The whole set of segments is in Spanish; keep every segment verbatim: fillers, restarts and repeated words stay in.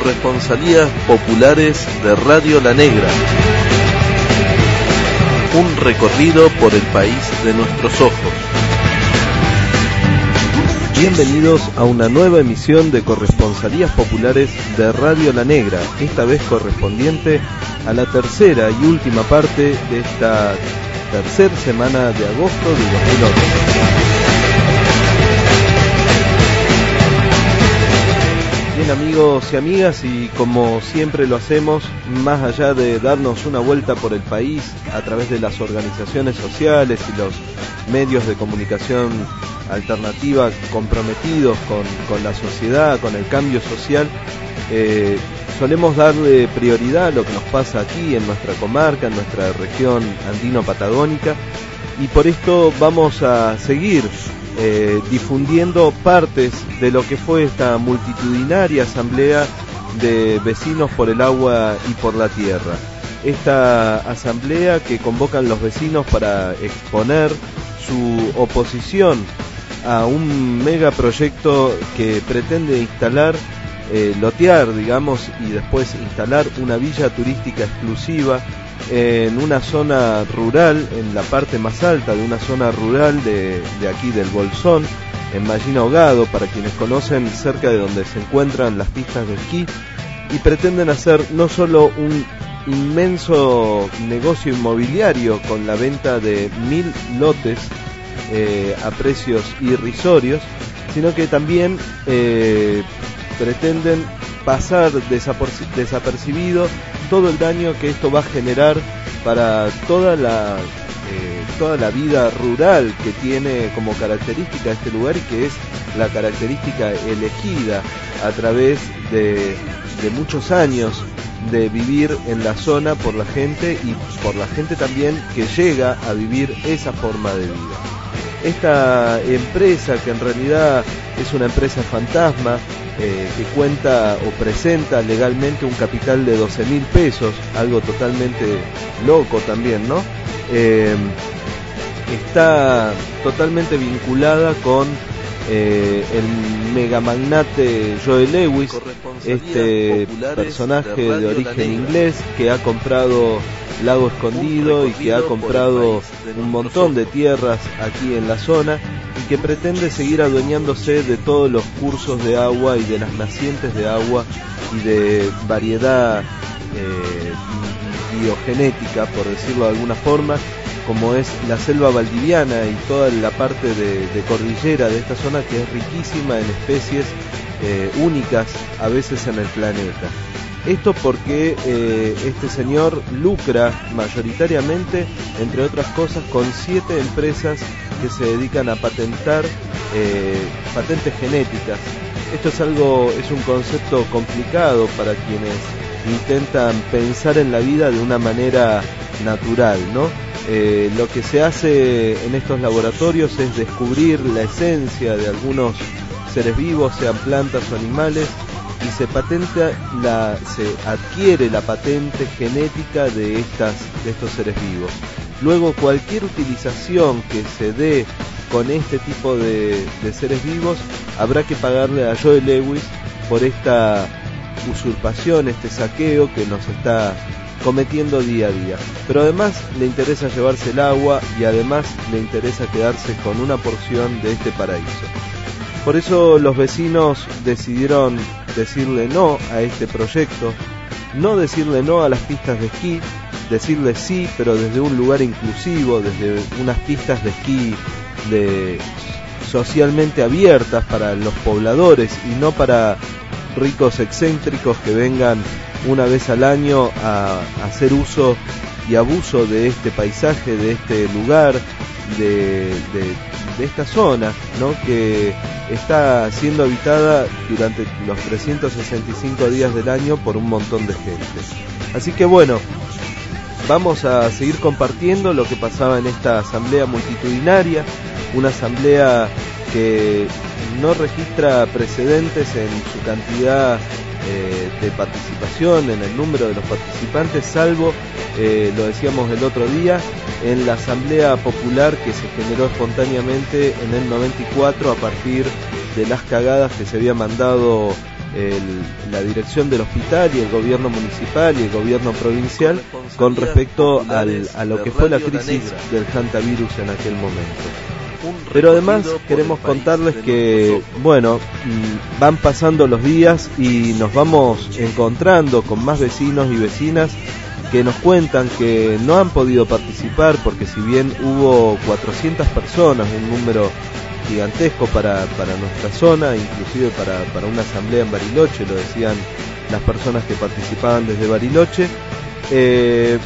Corresponsalías populares de Radio La Negra. Un recorrido por el país de nuestros ojos. Bienvenidos a una nueva emisión de Corresponsalías populares de Radio La Negra, esta vez correspondiente a la tercera y última parte de esta tercera semana de agosto de dos mil once. Bien, amigos y amigas, y como siempre lo hacemos, más allá de darnos una vuelta por el país a través de las organizaciones sociales y los medios de comunicación alternativa comprometidos con, con la sociedad, con el cambio social, eh, solemos darle prioridad a lo que nos pasa aquí en nuestra comarca, en nuestra región andino-patagónica, y por esto vamos a seguir Eh, difundiendo partes de lo que fue esta multitudinaria asamblea de vecinos por el agua y por la tierra. Esta asamblea que convocan los vecinos para exponer su oposición a un megaproyecto que pretende instalar, eh, lotear, digamos, y después instalar una villa turística exclusiva en una zona rural, en la parte más alta de una zona rural de, de aquí del Bolsón, en Mallina Ahogado, para quienes conocen, cerca de donde se encuentran las pistas de esquí, y pretenden hacer no solo un inmenso negocio inmobiliario con la venta de mil lotes eh, a precios irrisorios, sino que también eh, pretenden pasar desapercibido todo el daño que esto va a generar para toda la eh, toda la vida rural que tiene como característica este lugar, y que es la característica elegida a través de, de muchos años de vivir en la zona por la gente, y por la gente también que llega a vivir esa forma de vida. Esta empresa, que en realidad es una empresa fantasma, eh, que cuenta o presenta legalmente un capital de doce mil pesos, algo totalmente loco también, ¿no? Eh, está totalmente vinculada con eh, el megamagnate Joe Lewis, este personaje de origen inglés que ha comprado Lago Escondido y que ha comprado un montón de tierras aquí en la zona, y que pretende seguir adueñándose de todos los cursos de agua y de las nacientes de agua y de variedad eh, biogenética, por decirlo de alguna forma, como es la selva valdiviana y toda la parte de, de cordillera de esta zona, que es riquísima en especies eh, únicas a veces en el planeta. Esto porque eh, este señor lucra mayoritariamente, entre otras cosas, con siete empresas que se dedican a patentar eh, patentes genéticas. Esto es algo, es un concepto complicado para quienes intentan pensar en la vida de una manera natural, ¿no? Eh, lo que se hace en estos laboratorios es descubrir la esencia de algunos seres vivos, sean plantas o animales, y se patenta la, se adquiere la patente genética de estas, de estos seres vivos. Luego, cualquier utilización que se dé con este tipo de, de seres vivos, habrá que pagarle a Joe Lewis por esta usurpación, este saqueo que nos está cometiendo día a día. Pero además le interesa llevarse el agua, y además le interesa quedarse con una porción de este paraíso. Por eso los vecinos decidieron decirle no a este proyecto, no decirle no a las pistas de esquí, decirle sí, pero desde un lugar inclusivo, desde unas pistas de esquí de, socialmente abiertas para los pobladores, y no para ricos excéntricos que vengan una vez al año a, a hacer uso y abuso de este paisaje, de este lugar, de, de, de esta zona, ¿no?, que está siendo habitada durante los trescientos sesenta y cinco días del año por un montón de gente. Así que bueno, vamos a seguir compartiendo lo que pasaba en esta asamblea multitudinaria, una asamblea que no registra precedentes en su cantidad eh, de participación, en el número de los participantes, salvo, eh, lo decíamos el otro día, en la asamblea popular que se generó espontáneamente en el noventa y cuatro a partir de las cagadas que se había mandado el, la dirección del hospital y el gobierno municipal y el gobierno provincial con respecto al, a lo que fue la crisis del hantavirus en aquel momento. Pero además queremos contarles que, bueno, van pasando los días y nos vamos encontrando con más vecinos y vecinas que nos cuentan que no han podido participar porque si bien hubo cuatrocientas personas, un número gigantesco para, para nuestra zona, inclusive para, para una asamblea en Bariloche, lo decían las personas que participaban desde Bariloche, eh,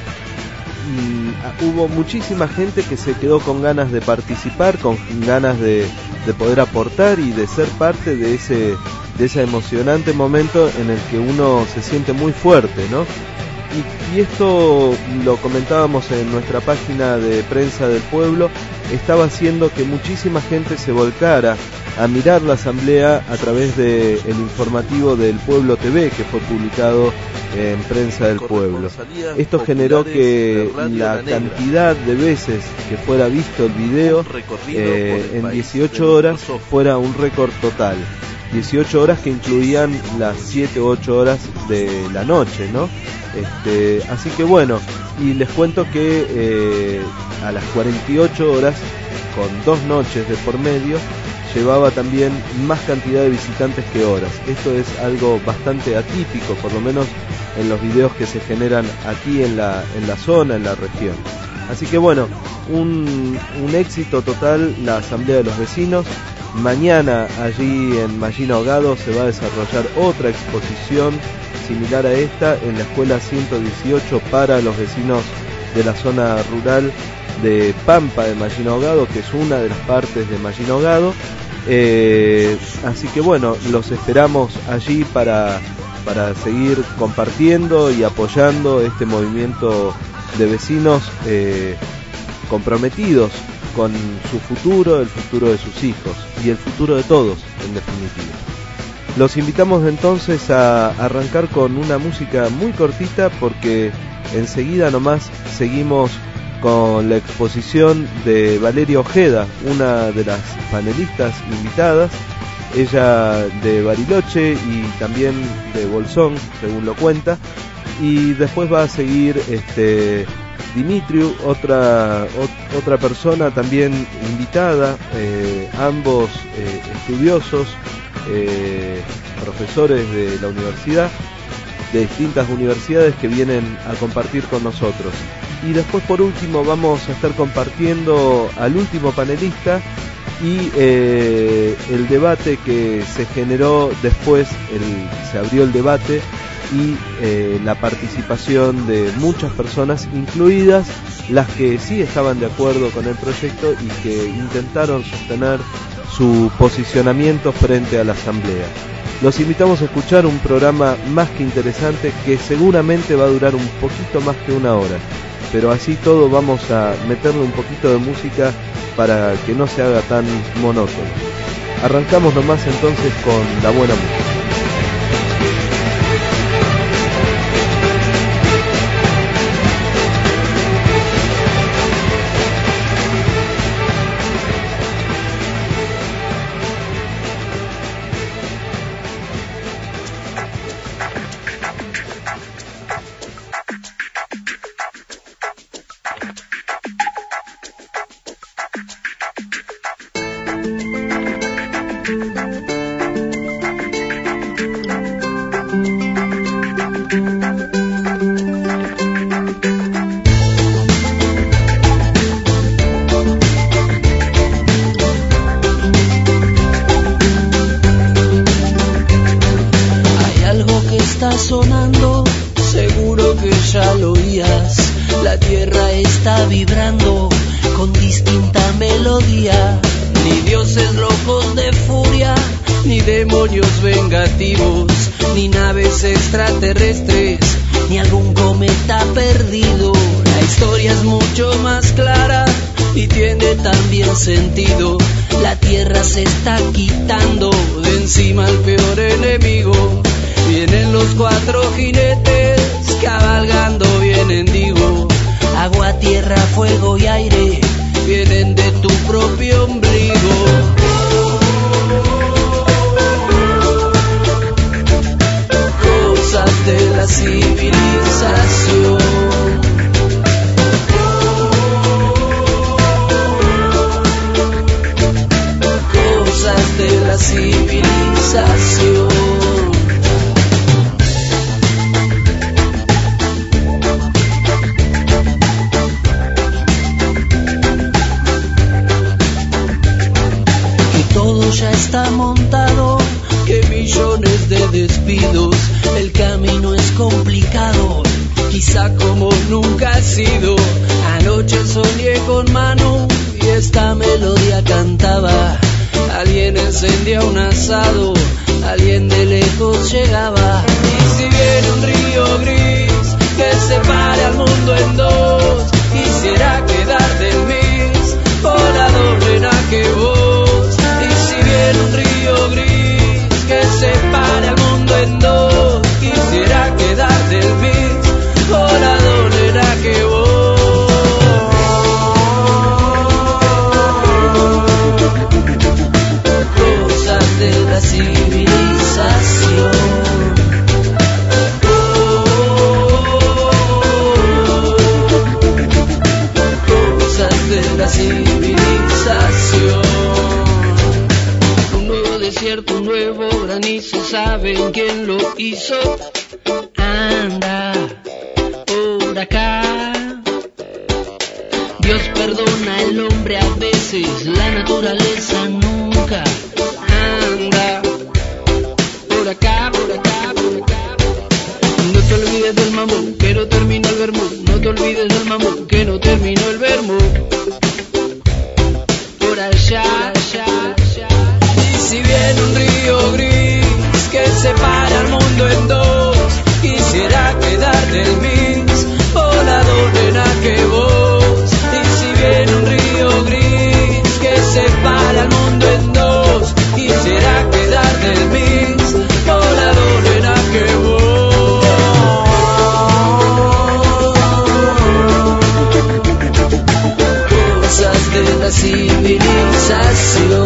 hubo muchísima gente que se quedó con ganas de participar, con ganas de, de poder aportar y de ser parte de ese, de ese emocionante momento en el que uno se siente muy fuerte, ¿no? Y, y esto lo comentábamos en nuestra página de Prensa del Pueblo, estaba haciendo que muchísima gente se volcara a mirar la asamblea a través del informativo del Pueblo T V que fue publicado en Prensa del Pueblo. Esto generó que la cantidad de veces que fuera visto el video eh, en dieciocho horas fuera un récord total. dieciocho horas que incluían las siete u ocho horas de la noche, ¿no? Este, así que bueno, y les cuento que eh, a las cuarenta y ocho horas, con dos noches de por medio, llevaba también más cantidad de visitantes que horas. Esto es algo bastante atípico, por lo menos en los videos que se generan aquí en la, en la zona, en la región. Así que bueno, un, un éxito total la Asamblea de los Vecinos. Mañana allí en Mallina Ahogado se va a desarrollar otra exposición similar a esta en la Escuela ciento dieciocho para los vecinos de la zona rural de Pampa de Mallina Ahogado, que es una de las partes de Mallina Ahogado. Eh, así que bueno, los esperamos allí para, para seguir compartiendo y apoyando este movimiento de vecinos eh, comprometidos con su futuro, el futuro de sus hijos y el futuro de todos, en definitiva. Los invitamos entonces a arrancar con una música muy cortita porque enseguida nomás seguimos con la exposición de Valeria Ojeda, una de las panelistas invitadas, ella de Bariloche y también de Bolsón, según lo cuenta, y después va a seguir este Dimitriu, otra ot, otra persona también invitada, eh, ambos eh, estudiosos, eh, profesores de la universidad, de distintas universidades que vienen a compartir con nosotros. Y después por último vamos a estar compartiendo al último panelista y eh, el debate que se generó después, el, se abrió el debate y eh, la participación de muchas personas, incluidas las que sí estaban de acuerdo con el proyecto y que intentaron sostener su posicionamiento frente a la asamblea. Los invitamos a escuchar un programa más que interesante que seguramente va a durar un poquito más que una hora, pero así todo vamos a meterle un poquito de música para que no se haga tan monótono. Arrancamos nomás entonces con la buena música. Sentido, la tierra se está quitando de encima al peor enemigo. Vienen los cuatro jinetes cabalgando, vienen, digo, agua, tierra, fuego y aire, vienen de tu propio ombligo. la civilización. Cosas de la civilización. Ya está montado, que millones de despidos, el camino es complicado, quizá como nunca ha sido. Anoche soñé con Manu y esta melodía cantaba, alguien encendía un asado, alguien de lejos llegaba. Y si viene un río gris que separe al mundo en dos, quisiera quedar del mis volador que vos. En un río gris que separe al mundo en dos, quisiera quedar del mis volador era que vos. Cosas de la civilización. Cosas de la civilización. Un nuevo granizo, ¿saben quién lo hizo? Anda por acá. Dios perdona al hombre a veces, la naturaleza nunca. Anda por acá, por acá, por acá. No te olvides del mamón, que no terminó el vermú. No te olvides del mamón, que no terminó el vermú. Por allá, allá, allá. Si viene un río gris que separa al mundo en dos, quisiera quedar del mis volador que vos. Y si viene un río gris que separa al mundo en dos, quisiera quedar del mis volador que vos. Cosas de la civilización.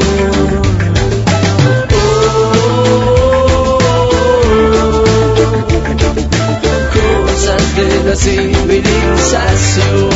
De la civilización.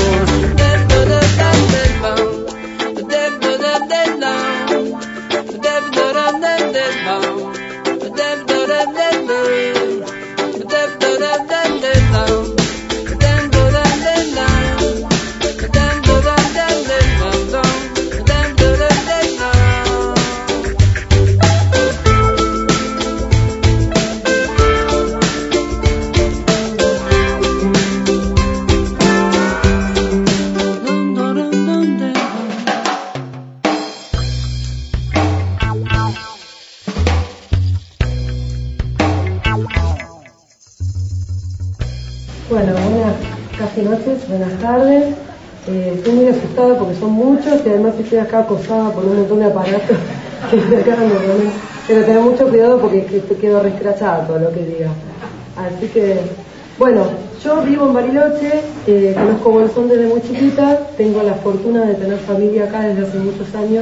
Bueno, buenas casi noches, buenas tardes. Eh, estoy muy asustada porque son muchos y además estoy acá acosada por un montón de aparatos que me acaban de poner. Pero tener mucho cuidado porque te quedo rescrachada todo lo que diga. Así que, bueno, yo vivo en Bariloche, eh, conozco Bolsón desde muy chiquita, tengo la fortuna de tener familia acá desde hace muchos años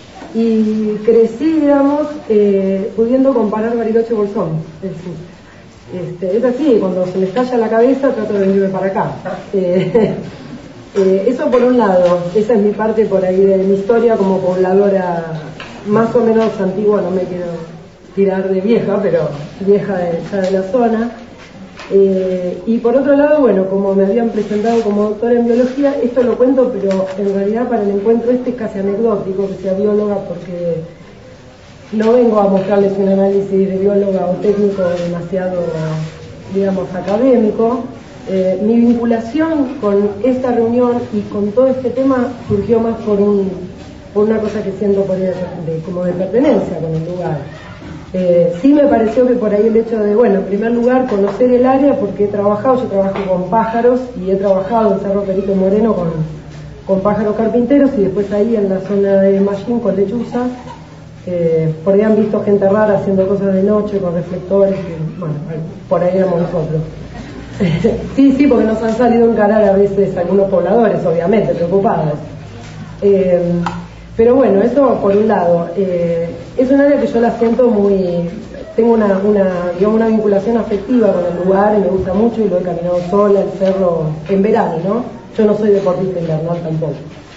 y crecí, digamos, eh, pudiendo comparar Bariloche y Bolsón. Es decir, Este, es así, cuando se me estalla la cabeza trato de venirme para acá. Eh, eh, eso por un lado, esa es mi parte por ahí de mi historia como pobladora más o menos antigua, no me quiero tirar de vieja, pero vieja de, ya de la zona. Eh, y por otro lado, bueno, como me habían presentado como doctora en biología, esto lo cuento, pero en realidad para el encuentro este es casi anecdótico, que sea bióloga, porque no vengo a mostrarles un análisis de bióloga o técnico demasiado, digamos, académico. Eh, mi vinculación con esta reunión y con todo este tema surgió más por, un, por una cosa que siento por de, de, como de pertenencia con el lugar. Eh, sí me pareció que por ahí el hecho de, bueno, en primer lugar conocer el área, porque he trabajado, yo trabajo con pájaros y he trabajado en Cerro Perito Moreno con, con pájaros carpinteros y después ahí en la zona de Mallín con lechuzas. Eh, por ahí han visto gente rara haciendo cosas de noche con reflectores y, bueno, por ahí éramos nosotros. Sí, sí, porque nos han salido a encarar a veces algunos pobladores, obviamente, preocupados. Eh, pero bueno, eso por un lado. Eh, es un área que yo la siento muy, tengo una, una, digamos, una vinculación afectiva con el lugar y me gusta mucho y lo he caminado sola, el cerro, en verano, ¿no? Yo no soy deportista invernal tampoco.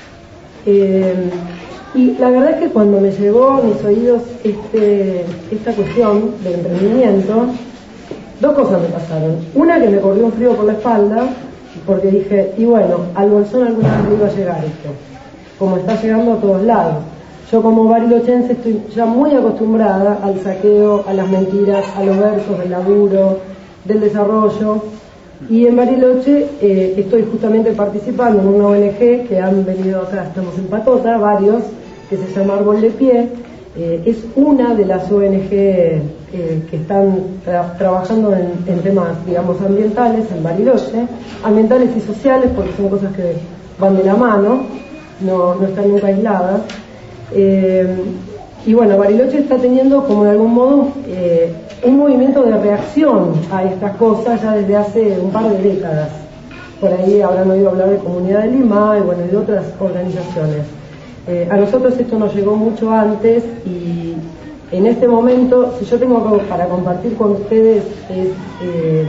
Eh, y la verdad es que cuando me llegó a mis oídos este, esta cuestión del emprendimiento, dos cosas me pasaron. Una, que me corrió un frío por la espalda, porque dije, y bueno, al Bolsón alguna vez me iba a llegar esto, como está llegando a todos lados. Yo como barilochense estoy ya muy acostumbrada al saqueo, a las mentiras, a los versos del laburo, del desarrollo. Y en Bariloche eh, estoy justamente participando en una O N G que han venido acá, estamos en Patota, varios, que se llama Árbol de Pie. Eh, es una de las O N G eh, que están tra trabajando en, en temas, digamos, ambientales en Bariloche, ambientales y sociales, porque son cosas que van de la mano, no, no están nunca aisladas. Eh, y bueno, Bariloche está teniendo como de algún modo eh, un movimiento de reacción a estas cosas ya desde hace un par de décadas. Por ahí habrán oído hablar de Comunidad de Lima y bueno, de otras organizaciones. Eh, a nosotros esto nos llegó mucho antes y en este momento, si yo tengo algo para compartir con ustedes, es, eh,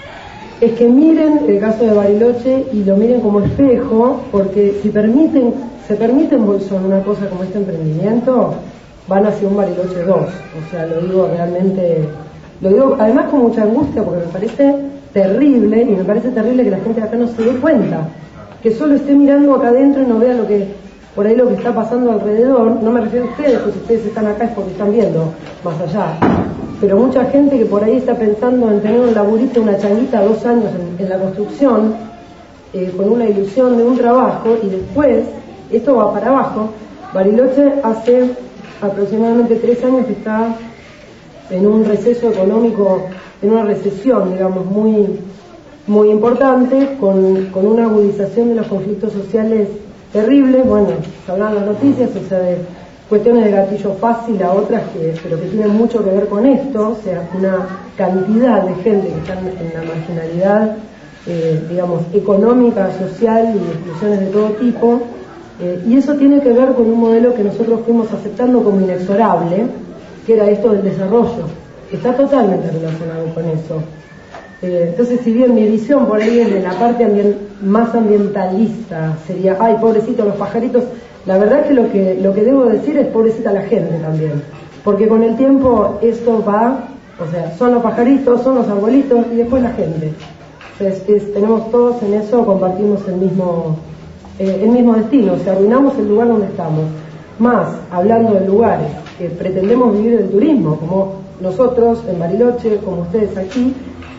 es que miren el caso de Bariloche y lo miren como espejo, porque si permiten, se permite en Bolsón una cosa como este emprendimiento, van hacia un Bariloche dos. O sea, lo digo realmente, lo digo además con mucha angustia, porque me parece terrible, y me parece terrible que la gente de acá no se dé cuenta, que solo esté mirando acá adentro y no vea lo que, por ahí lo que está pasando alrededor. No me refiero a ustedes, porque si ustedes están acá es porque están viendo más allá. Pero mucha gente que por ahí está pensando en tener un laburito, una changuita, dos años en, en la construcción, eh, con una ilusión de un trabajo, y después esto va para abajo. Bariloche hace aproximadamente tres años que está en un receso económico, en una recesión, digamos, muy, muy importante, con, con una agudización de los conflictos sociales terribles. Bueno, se hablan las noticias, o sea, de cuestiones de gatillo fácil a otras, que, pero que tienen mucho que ver con esto, o sea, una cantidad de gente que está en la marginalidad, eh, digamos, económica, social y de exclusiones de todo tipo. Eh, y eso tiene que ver con un modelo que nosotros fuimos aceptando como inexorable, que era esto del desarrollo. Está totalmente relacionado con eso. Eh, entonces, si bien mi visión por ahí es de la parte ambient más ambientalista, sería, ay, pobrecitos los pajaritos, la verdad es que lo que lo que debo decir es pobrecita la gente también, porque con el tiempo esto va, o sea, son los pajaritos, son los arbolitos y después la gente. Entonces, es, tenemos todos en eso, compartimos el mismo... Eh, el mismo destino, o sea, arruinamos el lugar donde estamos. Más, hablando de lugares que pretendemos vivir del turismo, como nosotros en Bariloche, como ustedes aquí,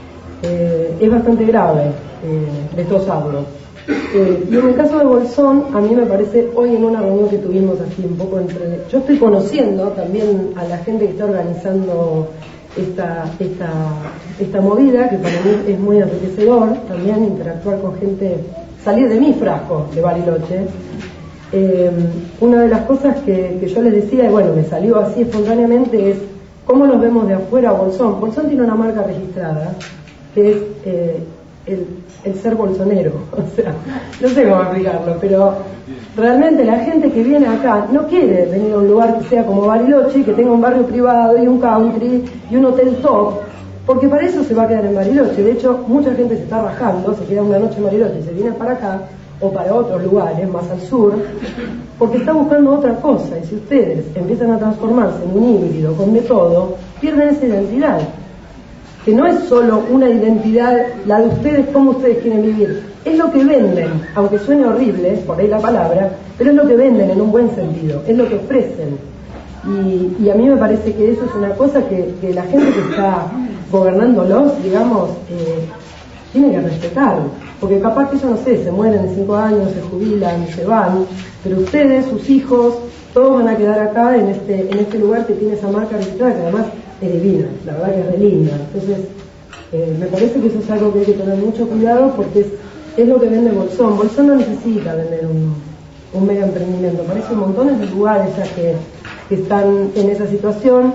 eh, es bastante grave, eh, de estos hablo. Eh, y en el caso de Bolsón, a mí me parece, hoy en una reunión que tuvimos aquí un poco entre... Yo estoy conociendo también a la gente que está organizando esta, esta, esta movida, que para mí es muy enriquecedor, también interactuar con gente... salir de mi frasco de Bariloche. Eh, una de las cosas que, que yo les decía, y bueno, me salió así espontáneamente, es cómo nos vemos de afuera a Bolsón. Bolsón tiene una marca registrada, que es eh, el, el ser bolsonero. O sea, no sé cómo explicarlo, pero realmente la gente que viene acá no quiere venir a un lugar que sea como Bariloche, que tenga un barrio privado y un country y un hotel top, porque para eso se va a quedar en Bariloche. De hecho, mucha gente se está rajando, se queda una noche en Bariloche y se viene para acá o para otros lugares más al sur, porque está buscando otra cosa. Y si ustedes empiezan a transformarse en un híbrido con de todo, pierden esa identidad, que no es solo una identidad la de ustedes, cómo ustedes quieren vivir, es lo que venden, aunque suene horrible por ahí la palabra, pero es lo que venden en un buen sentido, es lo que ofrecen. Y, y a mí me parece que eso es una cosa que, que la gente que está gobernándolos, digamos, eh, tiene que respetar, porque capaz que ellos, no sé, se mueren en cinco años, se jubilan, se van, pero ustedes, sus hijos, todos van a quedar acá en este, en este lugar que tiene esa marca registrada, que además es divina, la verdad que es re linda. Entonces, eh, me parece que eso es algo que hay que tener mucho cuidado, porque es, es lo que vende Bolsón. Bolsón no necesita vender un, un mega emprendimiento, parece montones de lugares ya que, que están en esa situación.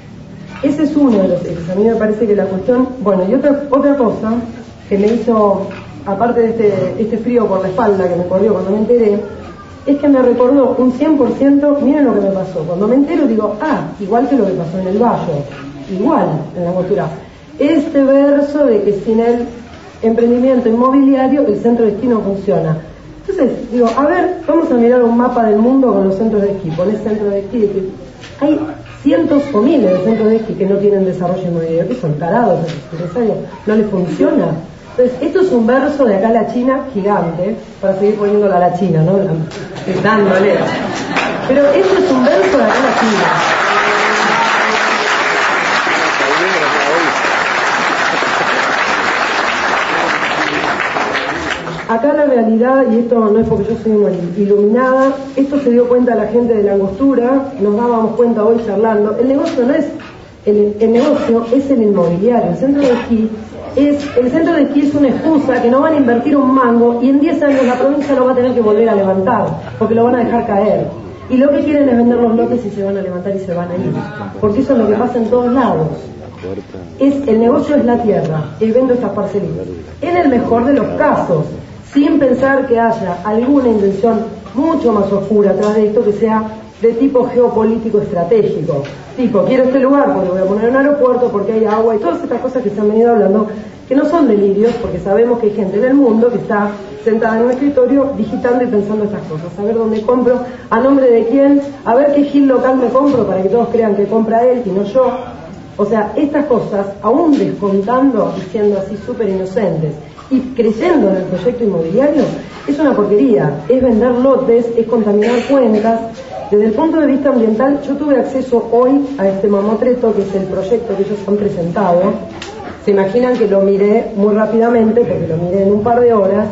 Ese es uno de los ejes. A mí me parece que la cuestión... Bueno, y otra, otra cosa que me hizo, aparte de este, este frío por la espalda que me corrió cuando me enteré, es que me recordó un cien por ciento, miren lo que me pasó. Cuando me entero digo, ah, igual que lo que pasó en el Valle. igual en la Angostura. Este verso de que sin el emprendimiento inmobiliario el centro de esquí no funciona. Entonces, digo, a ver, vamos a mirar un mapa del mundo con los centros de esquí. Ponés centros de esquí, que hay cientos o miles de centros de esquí que no tienen desarrollo inmobiliario, que son tarados, no les funciona. Entonces, esto es un verso de acá a la China gigante, para seguir poniéndola a la China, ¿no? Dándole. Pero esto es un verso de acá a la China. Acá la realidad, y esto no es porque yo soy una iluminada, esto se dio cuenta la gente de la Angostura, nos dábamos cuenta hoy charlando, el negocio no es, el, el negocio es el inmobiliario, el centro de esquí es, el centro de esquí es una excusa que no van a invertir un mango y en diez años la provincia lo va a tener que volver a levantar, porque lo van a dejar caer. Y lo que quieren es vender los lotes y se van a levantar y se van a ir, porque eso es lo que pasa en todos lados. Es, el negocio es la tierra, el vendo estas parcelitas. En el mejor de los casos, sin pensar que haya alguna intención mucho más oscura atrás de esto que sea de tipo geopolítico estratégico. Tipo, quiero este lugar porque voy a poner un aeropuerto, porque hay agua y todas estas cosas que se han venido hablando, que no son delirios, porque sabemos que hay gente en el mundo que está sentada en un escritorio digitando y pensando estas cosas. A ver dónde compro, a nombre de quién, a ver qué gil local me compro para que todos crean que compra él y no yo. O sea, estas cosas, aún descontando y siendo así súper inocentes y creyendo en el proyecto inmobiliario, es una porquería, es vender lotes, es contaminar cuencas. Desde el punto de vista ambiental, yo tuve acceso hoy a este mamotreto, que es el proyecto que ellos han presentado. Se imaginan que lo miré muy rápidamente, porque lo miré en un par de horas,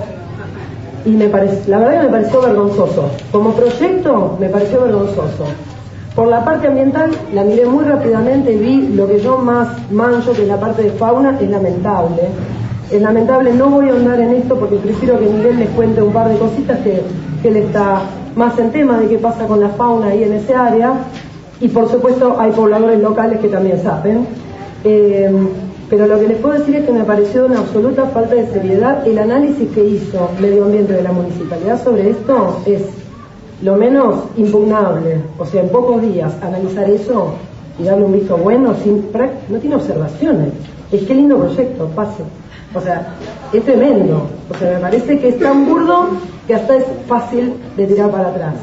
y me parece, la verdad que me pareció vergonzoso. Como proyecto, me pareció vergonzoso. Por la parte ambiental, la miré muy rápidamente y vi lo que yo más mancho, que es la parte de fauna, es lamentable. Es lamentable, no voy a andar en esto porque prefiero que Miguel les cuente un par de cositas que, que él está más en tema de qué pasa con la fauna ahí en ese área, y por supuesto hay pobladores locales que también saben. Eh, pero lo que les puedo decir es que me pareció una absoluta falta de seriedad. El análisis que hizo Medio Ambiente de la Municipalidad sobre esto es lo menos impugnable. O sea, en pocos días analizar eso y darle un visto bueno, sin, no tiene observaciones. Es que lindo proyecto, pase. O sea, es tremendo. O sea, me parece que es tan burdo que hasta es fácil de tirar para atrás.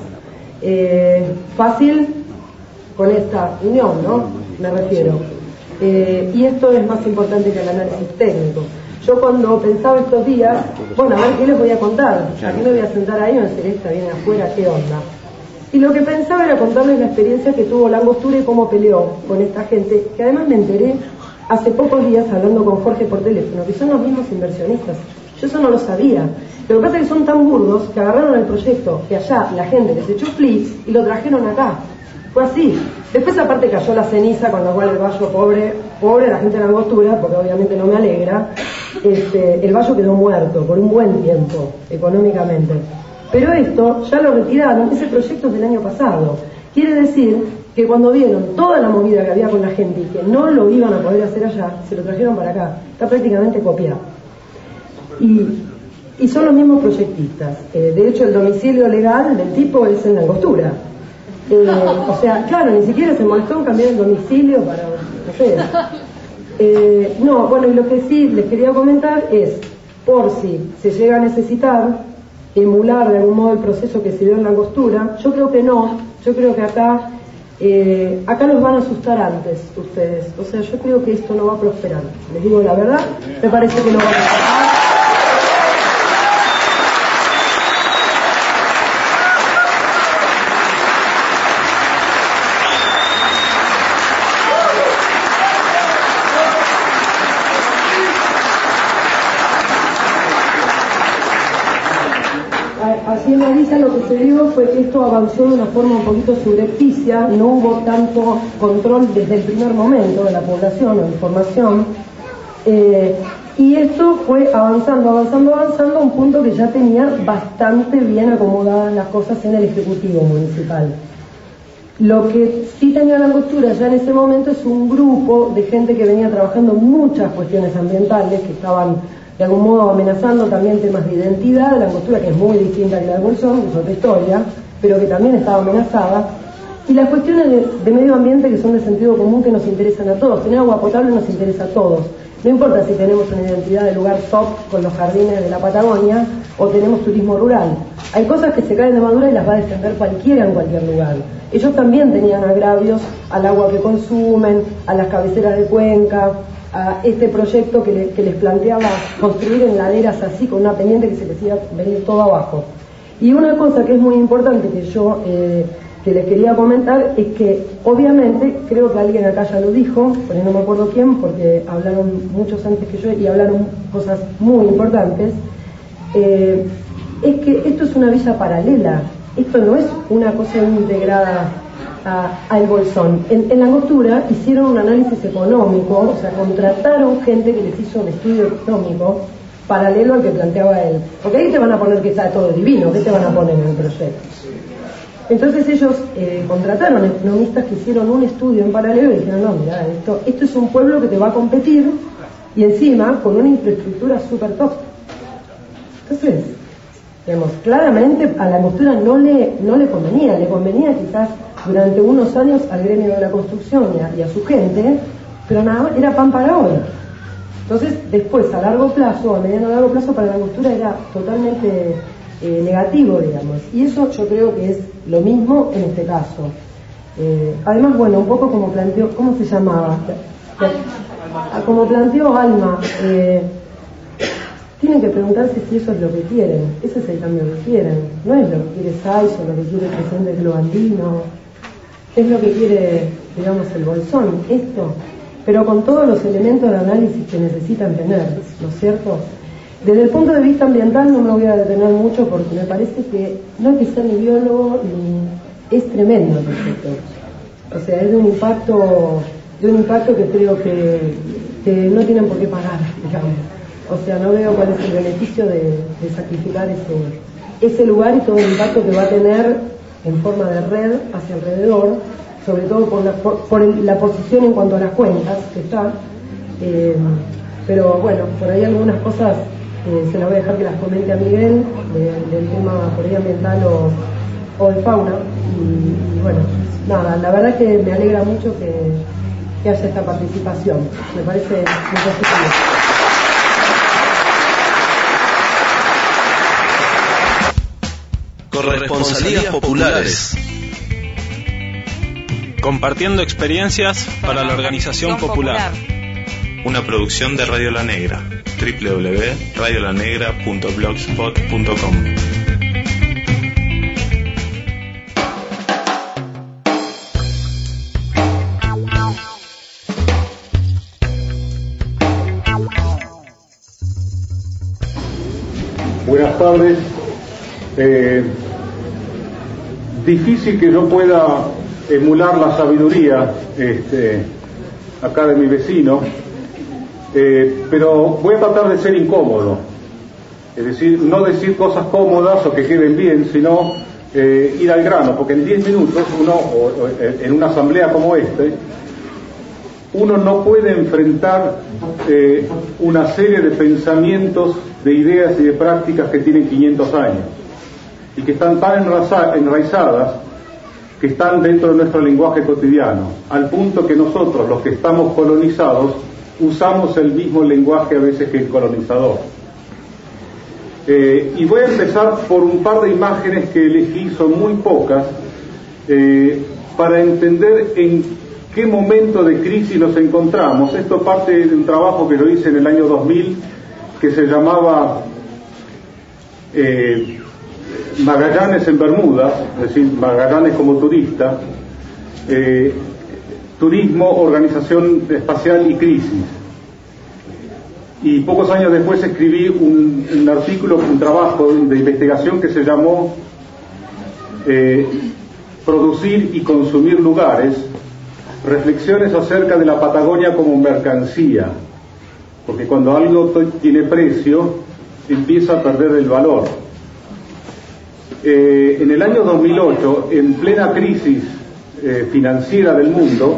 Eh, fácil con esta unión, ¿no? Me refiero. Eh, y esto es más importante que el análisis técnico. Yo cuando pensaba estos días, bueno, a ver qué les voy a contar. Aquí me voy a sentar ahí, me decir, esta viene afuera, ¿qué onda? Y lo que pensaba era contarles la experiencia que tuvo la Angostura y cómo peleó con esta gente, que además me enteré hace pocos días hablando con Jorge por teléfono, que son los mismos inversionistas. Yo eso no lo sabía. Lo que pasa es que son tan burdos que agarraron el proyecto que allá la gente les echó flips y lo trajeron acá. Fue así. Después aparte cayó la ceniza, con lo cual el vallo pobre, pobre la gente de la Angostura, porque obviamente no me alegra, este, el vallo quedó muerto por un buen tiempo, económicamente. Pero esto ya lo retiraron, ese proyecto es del año pasado. Quiere decir que cuando vieron toda la movida que había con la gente y que no lo iban a poder hacer allá, se lo trajeron para acá. Está prácticamente copiado. Y, y son los mismos proyectistas. Eh, de hecho, el domicilio legal del tipo es en la Angostura. Eh, o sea, claro, ni siquiera se molestó en cambiar el domicilio para, no sé. Eh, no, bueno, y lo que sí les quería comentar es, por si se llega a necesitar emular de algún modo el proceso que se dio en la Angostura, yo creo que no, yo creo que acá, eh, acá los van a asustar antes ustedes, o sea, yo creo que esto no va a prosperar, les digo la verdad, me parece que no va a prosperar. Así en la visa lo que se dio fue que esto avanzó de una forma un poquito subrepticia, no hubo tanto control desde el primer momento de la población o información, eh, y esto fue avanzando, avanzando, avanzando a un punto que ya tenía bastante bien acomodadas las cosas en el Ejecutivo Municipal. Lo que sí tenía la Angostura ya en ese momento es un grupo de gente que venía trabajando muchas cuestiones ambientales, que estaban de algún modo amenazando también temas de identidad de la Angostura, que es muy distinta que la de Bolsón, que es otra historia, pero que también estaba amenazada, Y las cuestiones de, de medio ambiente que son de sentido común que nos interesan a todos. Tener agua potable nos interesa a todos. No importa si tenemos una identidad de lugar top con los jardines de la Patagonia o tenemos turismo rural. Hay cosas que se caen de madura y las va a defender cualquiera en cualquier lugar. Ellos también tenían agravios al agua que consumen, a las cabeceras de cuenca, a este proyecto que, le, que les planteaba construir en laderas así con una pendiente que se les iba a venir todo abajo. Y una cosa que es muy importante que yo eh, que les quería comentar es que obviamente, creo que alguien acá ya lo dijo, pero no me acuerdo quién, porque hablaron muchos antes que yo y hablaron cosas muy importantes, eh, es que esto es una villa paralela, esto no es una cosa integrada a, a El Bolsón. En, en la Angostura hicieron un análisis económico, o sea, contrataron gente que les hizo un estudio económico paralelo al que planteaba él, porque ahí te van a poner que está todo divino, ¿qué te van a poner en el proyecto? Entonces ellos eh, contrataron economistas que hicieron un estudio en paralelo y dijeron, no, mira, esto, esto es un pueblo que te va a competir y encima con una infraestructura súper top. Entonces, digamos, claramente a la Angostura no le, no le convenía, le convenía quizás durante unos años al gremio de la construcción y a, y a su gente, pero nada, era pan para hoy. Entonces, después, a largo plazo, a mediano a largo plazo, para la Angostura era totalmente eh, negativo, digamos. Y eso yo creo que es lo mismo en este caso. Eh, además, bueno, un poco como planteó, ¿cómo se llamaba? Alma. Como planteó Alma, eh, tienen que preguntarse si eso es lo que quieren. Ese es el cambio que quieren. No es lo que quiere Sáiz o lo que quiere el presidente Globandino. Es lo que quiere, digamos, el Bolsón. Esto, pero con todos los elementos de análisis que necesitan tener, ¿no es cierto? Desde el punto de vista ambiental no me voy a detener mucho porque me parece que no hay que ser ni biólogo ni... es tremendo el proyecto. O sea, es de un impacto, de un impacto que creo que, que no tienen por qué pagar, digamos. O sea, no veo cuál es el beneficio de, de sacrificar ese, ese lugar y todo el impacto que va a tener en forma de red hacia alrededor, sobre todo por la, por, por el, la posición en cuanto a las cuencas que está. Eh, pero bueno, por ahí algunas cosas eh, se las voy a dejar que las comente a Miguel, de, del tema por ahí ambiental o, o de fauna. Y, y bueno, nada, la verdad que me alegra mucho que, que haya esta participación. Me parece muy positivo. Corresponsalías populares. Compartiendo experiencias para la organización popular. Una producción de Radio La Negra. doble u doble u doble u punto radio la negra punto blogspot punto com. Buenas tardes. Eh, difícil que yo pueda emular la sabiduría este, acá de mi vecino, eh, pero voy a tratar de ser incómodo, es decir, no decir cosas cómodas o que queden bien, sino eh, ir al grano, porque en diez minutos uno, o, o, en una asamblea como este, uno no puede enfrentar eh, una serie de pensamientos, de ideas y de prácticas que tienen quinientos años y que están tan enraizadas que están dentro de nuestro lenguaje cotidiano, al punto que nosotros, los que estamos colonizados, usamos el mismo lenguaje a veces que el colonizador. Eh, y voy a empezar por un par de imágenes que elegí, son muy pocas, eh, para entender en qué momento de crisis nos encontramos. Esto parte de un trabajo que lo hice en el año dos mil, que se llamaba eh, Magallanes en Bermudas, es decir, Magallanes como turista, eh, turismo, organización espacial y crisis. Y pocos años después escribí un, un artículo, un trabajo de investigación que se llamó eh, Producir y consumir lugares, reflexiones acerca de la Patagonia como mercancía, porque cuando algo tiene precio, empieza a perder el valor. Eh, en el año dos mil ocho, en plena crisis eh, financiera del mundo,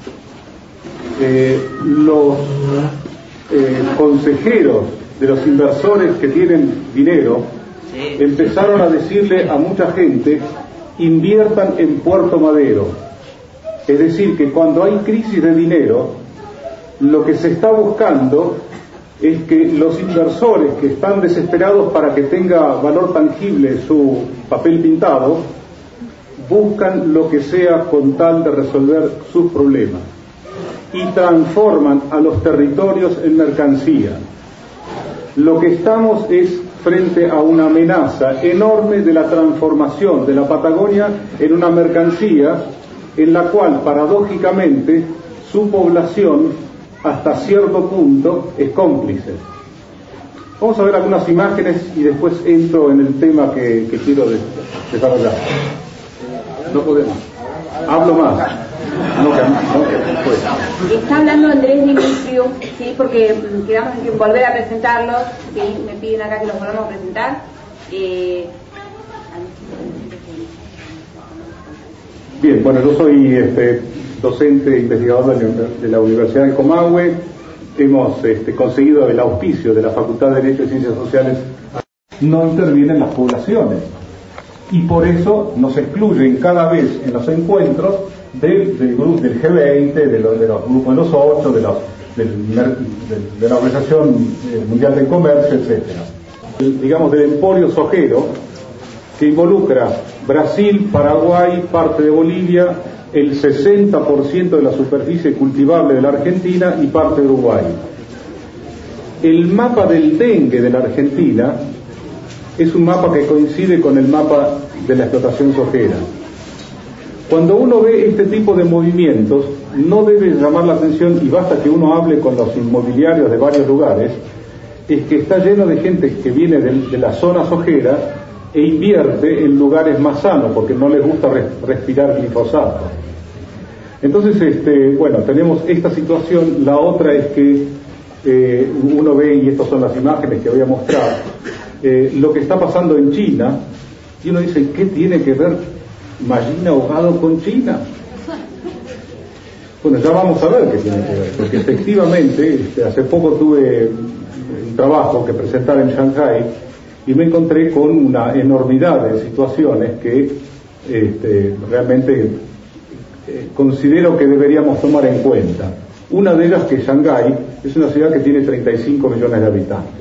eh, los eh, consejeros de los inversores que tienen dinero empezaron a decirle a mucha gente inviertan en Puerto Madero. Es decir, que cuando hay crisis de dinero, lo que se está buscando es que los inversores que están desesperados para que tenga valor tangible su papel pintado, buscan lo que sea con tal de resolver sus problemas y transforman a los territorios en mercancía. Lo que estamos es frente a una amenaza enorme de la transformación de la Patagonia en una mercancía en la cual, paradójicamente, su población, hasta cierto punto, es cómplice. Vamos a ver algunas imágenes y después entro en el tema que, que quiero desarrollar. No podemos. Hablo más. No, que, no, que puede. Está hablando Andrés Dimitriou, sí, porque quedamos en volver a presentarlos, sí, me piden acá que los volvamos a presentar. Eh... Bien, bueno, yo soy este, docente e investigador de la Universidad de Comahue. Hemos este, conseguido el auspicio de la Facultad de Derecho y Ciencias Sociales. No intervienen las poblaciones y por eso nos excluyen cada vez en los encuentros del, del grupo del G veinte, de, lo, de los grupos de los ocho, de, los, del, de, de la Organización Mundial del Comercio, etcétera. El, digamos, del emporio sojero, que involucra Brasil, Paraguay, parte de Bolivia, el sesenta por ciento de la superficie cultivable de la Argentina y parte de Uruguay. El mapa del dengue de la Argentina es un mapa que coincide con el mapa de la explotación sojera. Cuando uno ve este tipo de movimientos, no debe llamar la atención, y basta que uno hable con los inmobiliarios de varios lugares, es que está lleno de gente que viene de, de la zona sojera e invierte en lugares más sanos porque no les gusta res, respirar glifosato. Entonces, este, bueno, tenemos esta situación. La otra es que eh, uno ve, y estas son las imágenes que voy a mostrar, eh, lo que está pasando en China, y uno dice, ¿qué tiene que ver Mallina Ahogado con China? Bueno, ya vamos a ver qué tiene que ver, porque efectivamente, este, hace poco tuve un trabajo que presentar en Shanghái y me encontré con una enormidad de situaciones que este, realmente eh, considero que deberíamos tomar en cuenta. Una de ellas, que Shanghái es una ciudad que tiene treinta y cinco millones de habitantes,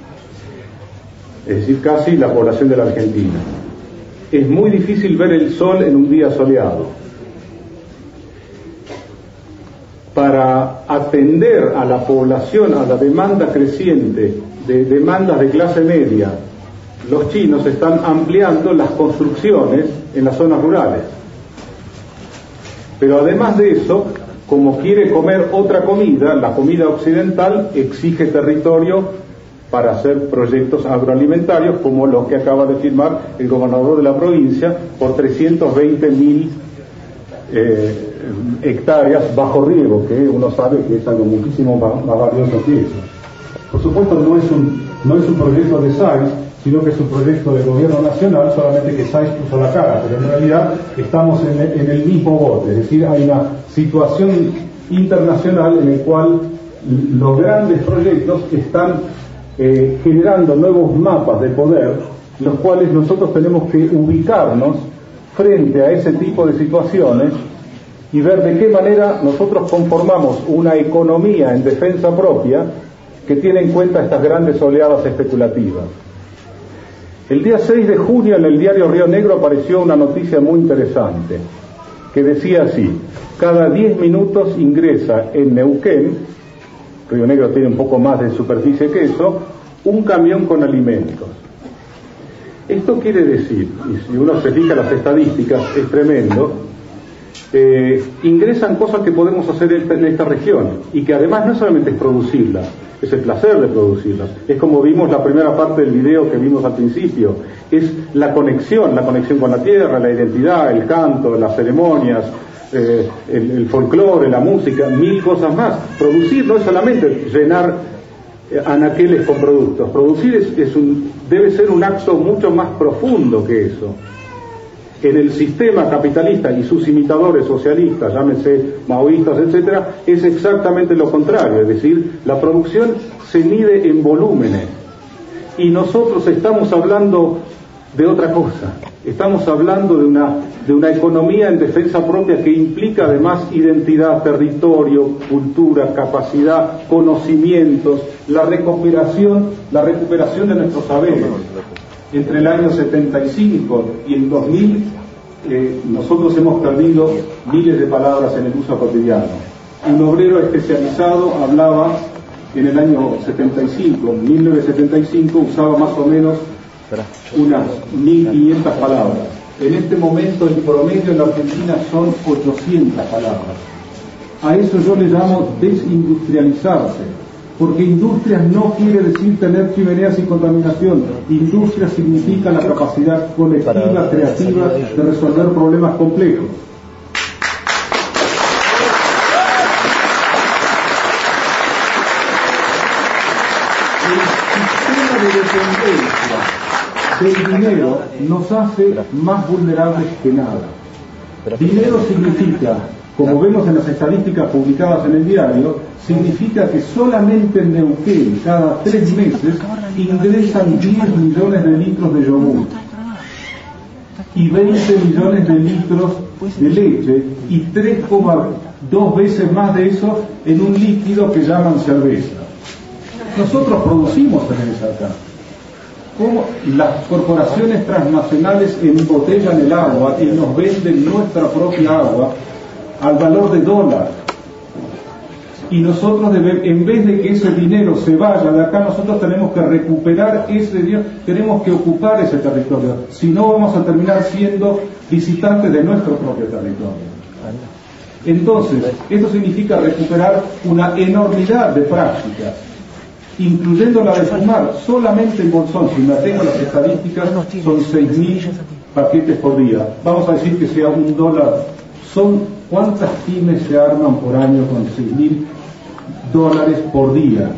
es decir, casi la población de la Argentina. Es muy difícil ver el sol en un día soleado. Para atender a la población, a la demanda creciente de demandas de clase media, los chinos están ampliando las construcciones en las zonas rurales. Pero además de eso, como quiere comer otra comida, la comida occidental exige territorio para hacer proyectos agroalimentarios como los que acaba de firmar el gobernador de la provincia por trescientos veinte mil eh, hectáreas bajo riego, que uno sabe que es algo muchísimo más, más valioso que eso. Por supuesto, no es un, no es un proyecto de S A I S, sino que es un proyecto del gobierno nacional, solamente que S A I S puso la cara, pero en realidad estamos en el, en el mismo bote, es decir, hay una situación internacional en el cual los grandes proyectos están eh, generando nuevos mapas de poder, los cuales nosotros tenemos que ubicarnos frente a ese tipo de situaciones y ver de qué manera nosotros conformamos una economía en defensa propia que tiene en cuenta estas grandes oleadas especulativas. El día seis de junio en el diario Río Negro apareció una noticia muy interesante que decía así: cada diez minutos ingresa en Neuquén, Río Negro tiene un poco más de superficie que eso, un camión con alimentos. Esto quiere decir, y si uno se fija las estadísticas, es tremendo, eh, ingresan cosas que podemos hacer en esta región y que además no solamente es producirlas, es el placer de producirlas, es como vimos la primera parte del video que vimos al principio, es la conexión, la conexión con la tierra, la identidad, el canto, las ceremonias, eh, el, el folclore, la música, mil cosas más. Producir no es solamente llenar eh, anaqueles con productos, producir es, es un, debe ser un acto mucho más profundo que eso. En el sistema capitalista y sus imitadores socialistas, llámense maoístas, etcétera, es exactamente lo contrario, es decir, la producción se mide en volúmenes y nosotros estamos hablando de otra cosa. Estamos hablando de una, de una economía en defensa propia que implica además identidad, territorio, cultura, capacidad, conocimientos, la recuperación, la recuperación de nuestros saberes. Entre el año setenta y cinco y el dos mil, eh, nosotros hemos perdido miles de palabras en el uso cotidiano. Un obrero especializado hablaba en el año setenta y cinco, mil novecientos setenta y cinco, usaba más o menos unas mil quinientas palabras. En este momento el promedio en la Argentina son ochocientas palabras. A eso yo le llamo desindustrializarse, porque industria no quiere decir tener chimeneas y contaminación. Industria significa la capacidad colectiva, creativa de resolver problemas complejos. El sistema de dependencia del dinero nos hace más vulnerables que nada. Dinero significa, como vemos en las estadísticas publicadas en el diario, significa que solamente en Neuquén cada tres meses ingresan diez millones de litros de yogur y veinte millones de litros de leche y tres coma dos veces más de eso en un líquido que llaman cerveza. Nosotros producimos cerveza acá. Como las corporaciones transnacionales embotellan el agua y nos venden nuestra propia agua al valor de dólar. Y nosotros, debe, en vez de que ese dinero se vaya de acá, nosotros tenemos que recuperar ese dinero, tenemos que ocupar ese territorio. Si no, vamos a terminar siendo visitantes de nuestro propio territorio. Entonces, esto significa recuperar una enormidad de prácticas, incluyendo la de fumar. Solamente en Bolsón, si me tengo las estadísticas, son seis mil paquetes por día. Vamos a decir que sea un dólar. Son ¿cuántas pymes se arman por año con seis mil dólares por día?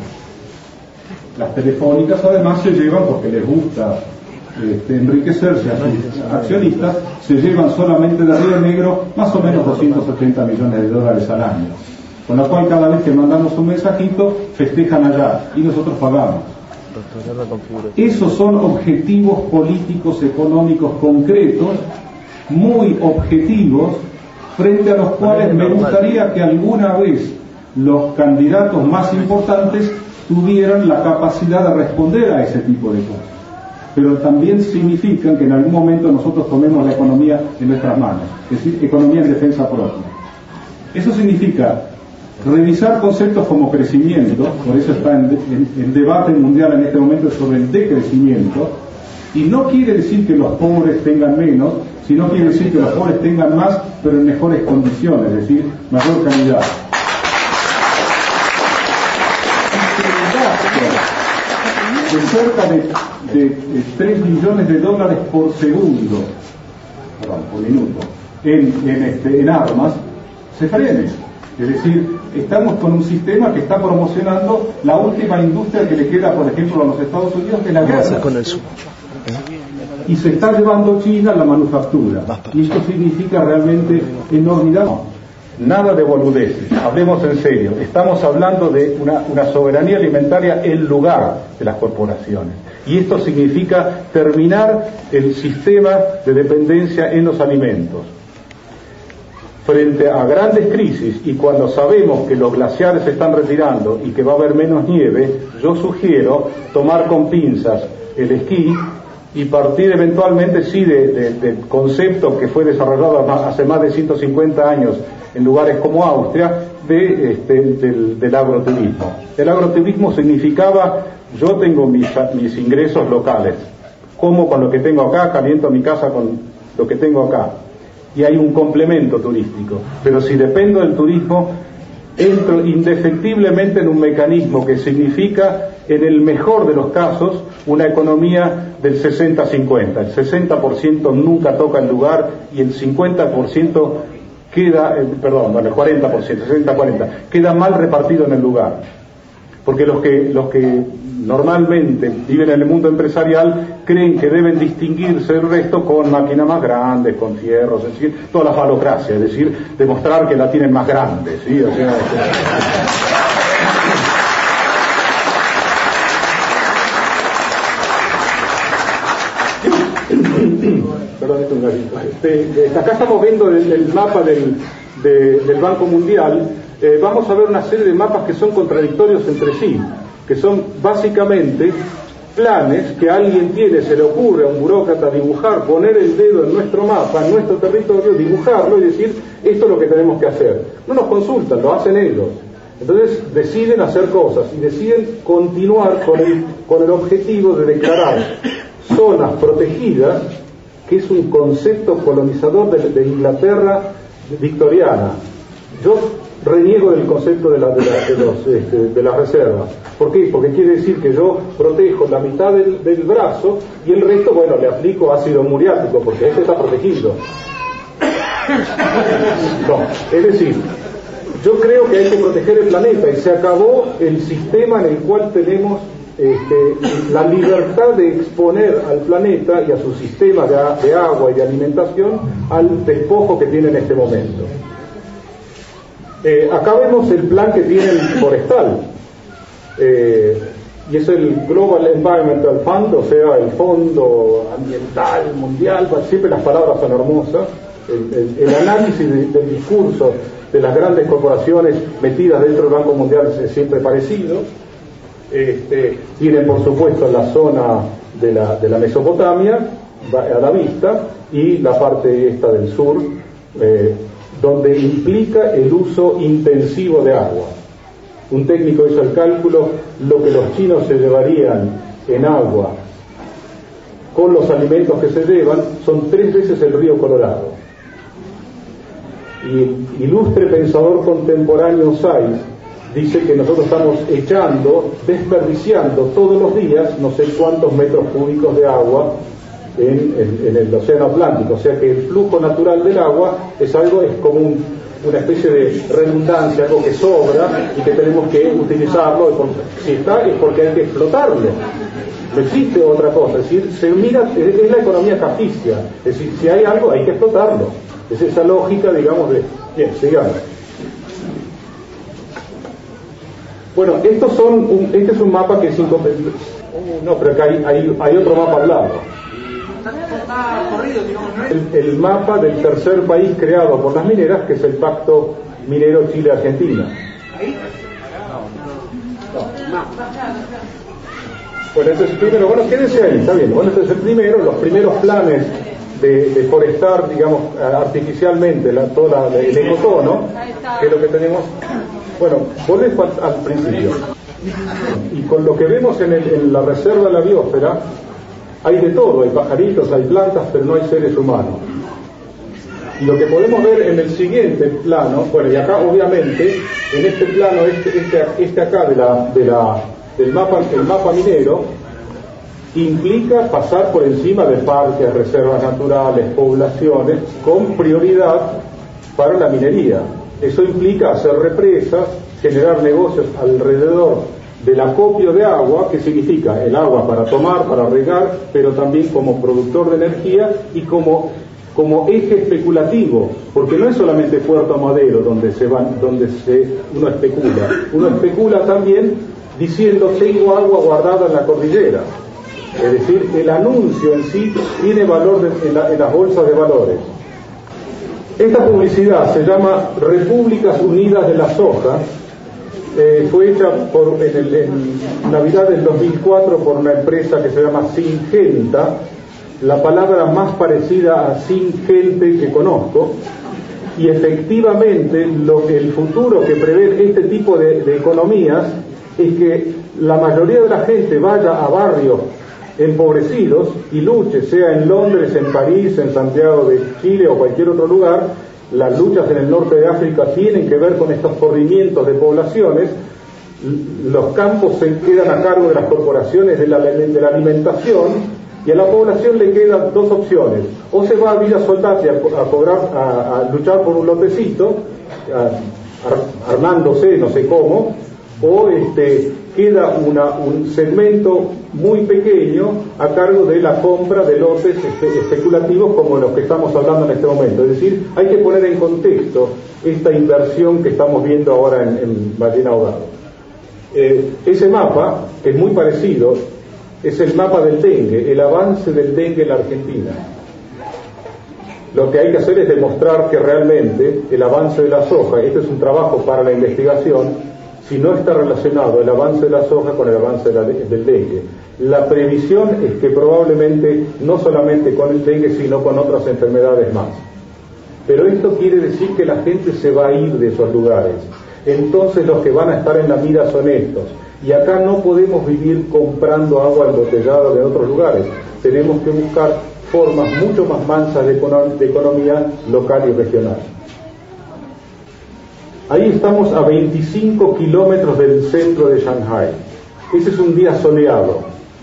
Las telefónicas además se llevan, porque les gusta este, enriquecerse a sus accionistas, se llevan solamente de Río Negro más o menos doscientos setenta millones de dólares al año. Con la cual cada vez que mandamos un mensajito, festejan allá y nosotros pagamos. Esos son objetivos políticos, económicos, concretos, muy objetivos, frente a los cuales me gustaría que alguna vez los candidatos más importantes tuvieran la capacidad de responder a ese tipo de cosas. Pero también significan que en algún momento nosotros tomemos la economía en nuestras manos, es decir, economía en defensa propia. Eso significa revisar conceptos como crecimiento, por eso está en, en, en debate mundial en este momento sobre el decrecimiento, y no quiere decir que los pobres tengan menos, sino quiere decir que los pobres tengan más, pero en mejores condiciones, es decir, mayor calidad. De cerca de, de, de tres millones de dólares por segundo, perdón, por minuto, en, en, este, en armas, se frene. Es decir, estamos con un sistema que está promocionando la última industria que le queda, por ejemplo, a los Estados Unidos, que es la guerra. Con el y se está llevando China la manufactura. Y esto significa realmente enormidad. No, nada de boludeces, hablemos en serio. Estamos hablando de una, una soberanía alimentaria en lugar de las corporaciones. Y esto significa terminar el sistema de dependencia en los alimentos. Frente a grandes crisis y cuando sabemos que los glaciares se están retirando y que va a haber menos nieve, yo sugiero tomar con pinzas el esquí y partir eventualmente sí de, de, del concepto que fue desarrollado hace más de ciento cincuenta años en lugares como Austria, de, este, del, del agroturismo. El agroturismo significaba, yo tengo mis, mis ingresos locales, como con lo que tengo acá, caliento mi casa con lo que tengo acá, y hay un complemento turístico. Pero si dependo del turismo, entro indefectiblemente en un mecanismo que significa, en el mejor de los casos, una economía del sesenta cincuenta. El sesenta por ciento nunca toca el lugar y el cincuenta por ciento queda, eh, perdón, bueno, el cuarenta por ciento, sesenta cuarenta, queda mal repartido en el lugar. Porque los que, los que normalmente viven en el mundo empresarial creen que deben distinguirse del resto con máquinas más grandes, con fierros, es decir, toda la falocracia, es decir, demostrar que la tienen más grande, ¿sí? O sea, perdón, es un gallito. Este, acá estamos viendo el, el mapa del, de, del Banco Mundial. Eh, vamos a ver una serie de mapas que son contradictorios entre sí, que son básicamente planes que alguien tiene, se le ocurre a un burócrata dibujar, poner el dedo en nuestro mapa, en nuestro territorio, dibujarlo y decir, esto es lo que tenemos que hacer. No nos consultan, lo hacen ellos. Entonces deciden hacer cosas y deciden continuar con el, con el objetivo de declarar zonas protegidas, que es un concepto colonizador de, de Inglaterra victoriana. Yo reniego del concepto de, la, de, la, de, los, este, de las reservas. ¿Por qué? Porque quiere decir que yo protejo la mitad del, del brazo y el resto, bueno, le aplico ácido muriático, porque este está protegido. No, es decir, yo creo que hay que proteger el planeta y se acabó el sistema en el cual tenemos este, la libertad de exponer al planeta y a su sistema de, de agua y de alimentación al despojo que tiene en este momento. Eh, acá vemos el plan que tiene el forestal, eh, y es el Global Environmental Fund, o sea, el Fondo Ambiental Mundial. Siempre las palabras son hermosas. El, el, el análisis de, del discurso de las grandes corporaciones metidas dentro del Banco Mundial es siempre parecido. Este, tienen, por supuesto, la zona de la, de la Mesopotamia a la vista, y la parte esta del sur, eh, donde implica el uso intensivo de agua. Un técnico hizo el cálculo, lo que los chinos se llevarían en agua con los alimentos que se llevan son tres veces el río Colorado. Y el ilustre pensador contemporáneo Sais dice que nosotros estamos echando, desperdiciando todos los días no sé cuántos metros cúbicos de agua En, en, en el océano Atlántico. O sea que el flujo natural del agua es algo, es como un, una especie de redundancia, algo que sobra y que tenemos que utilizarlo. Si está es porque hay que explotarlo, no existe otra cosa. Es decir, se mira, es, es la economía kafkiana, es decir, si hay algo hay que explotarlo. Es esa lógica, digamos, de... Bien, sigamos. Bueno, estos son un, este es un mapa que es incompleto. No, pero acá hay, hay, hay otro mapa al lado. El, el mapa del tercer país creado por las mineras, que es el Pacto Minero Chile-Argentina. No. Bueno, este es el primero. Bueno, quédense ahí, está bien. Bueno, este es el primero. Los primeros planes de, de forestar, digamos, artificialmente la, toda la, el ecotono, que es lo que tenemos. Bueno, volvemos al, al principio. Y con lo que vemos en, el, en la reserva de la biosfera, hay de todo, hay pajaritos, hay plantas, pero no hay seres humanos. Y lo que podemos ver en el siguiente plano, bueno, y acá obviamente, en este plano, este, este, este acá de la, de la, del mapa, el mapa minero, implica pasar por encima de parques, reservas naturales, poblaciones, con prioridad para la minería. Eso implica hacer represas, generar negocios alrededor del acopio de agua, que significa el agua para tomar, para regar, pero también como productor de energía y como, como eje especulativo, porque no es solamente Puerto Madero donde se van, donde se, uno especula, uno especula también diciendo tengo agua guardada en la cordillera. Es decir, el anuncio en sí tiene valor de, en, la, en las bolsas de valores. Esta publicidad se llama Repúblicas Unidas de la Soja. Eh, fue hecha por, en, el, en Navidad del dos mil cuatro por una empresa que se llama Syngenta, la palabra más parecida a Singente que conozco, y efectivamente lo que el futuro que prevé este tipo de, de economías es que la mayoría de la gente vaya a barrios empobrecidos y luche, sea en Londres, en París, en Santiago de Chile o cualquier otro lugar. Las luchas en el norte de África tienen que ver con estos corrimientos de poblaciones. Los campos se quedan a cargo de las corporaciones de la, de la alimentación, y a la población le quedan dos opciones: o se va a Villa Soldati a, a cobrar, a, a luchar por un lotecito, a, a, armándose no sé cómo, o este, queda una, un segmento muy pequeño a cargo de la compra de lotes espe especulativos como los que estamos hablando en este momento. Es decir, hay que poner en contexto esta inversión que estamos viendo ahora en, en Ballena Ahogado. Eh, ese mapa, que es muy parecido, es el mapa del dengue, el avance del dengue en la Argentina. lo que hay que hacer es demostrar que realmente el avance de la soja, este es un trabajo para la investigación, si no está relacionado el avance de la soja con el avance de la, del dengue. La previsión es que probablemente no solamente con el dengue, sino con otras enfermedades más. Pero esto quiere decir que la gente se va a ir de esos lugares. Entonces los que van a estar en la mira son estos. Y acá no podemos vivir comprando agua embotellada de otros lugares. Tenemos que buscar formas mucho más mansas de, econom- de economía local y regional. Ahí estamos a veinticinco kilómetros del centro de Shanghái. Ese es un día soleado.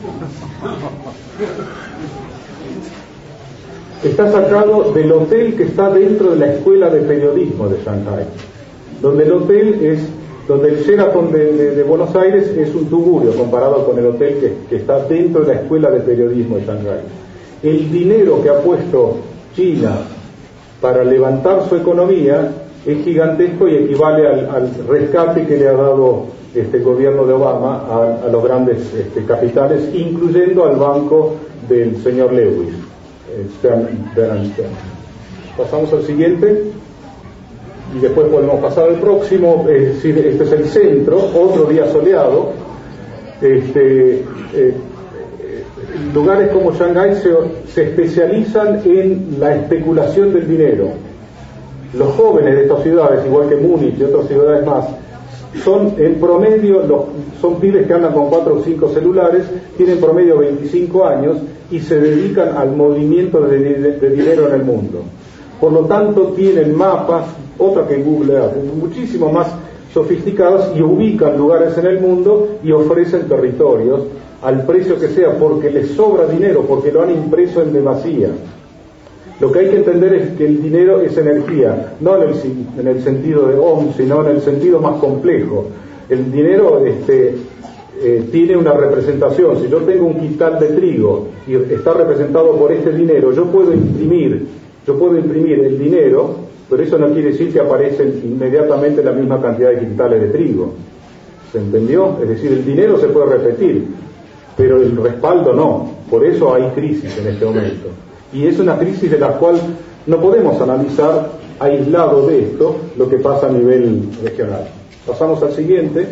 Está sacado del hotel que está dentro de la escuela de periodismo de Shanghái, donde el hotel es, donde el Sheraton de, de, de Buenos Aires es un tugurio comparado con el hotel que, que está dentro de la escuela de periodismo de Shanghái. El dinero que ha puesto China para levantar su economía es gigantesco y equivale al, al rescate que le ha dado este gobierno de Obama a, a los grandes este, capitales, incluyendo al banco del señor Lewis, Stern, Stern. Pasamos al siguiente y después podemos pasar al próximo. Es decir, este es el centro, otro día soleado. Este, eh, lugares como Shanghái se, se especializan en la especulación del dinero. Los jóvenes de estas ciudades, igual que Múnich y otras ciudades más, son en promedio, los, son pibes que andan con cuatro o cinco celulares, tienen promedio veinticinco años y se dedican al movimiento de, de, de dinero en el mundo. Por lo tanto, tienen mapas, otra que Google hace, muchísimo más sofisticados, y ubican lugares en el mundo y ofrecen territorios al precio que sea, porque les sobra dinero, porque lo han impreso en demasía. Lo que hay que entender es que el dinero es energía, no en el, en el sentido de Ohm, sino en el sentido más complejo. El dinero este, eh, tiene una representación. Si yo tengo un quintal de trigo y está representado por este dinero, yo puedo imprimir, yo puedo imprimir el dinero, pero eso no quiere decir que aparecen inmediatamente la misma cantidad de quintales de trigo. ¿Se entendió? Es decir, el dinero se puede repetir, pero el respaldo no. Por eso hay crisis en este momento. Y es una crisis de la cual no podemos analizar aislado de esto lo que pasa a nivel regional. Pasamos al siguiente.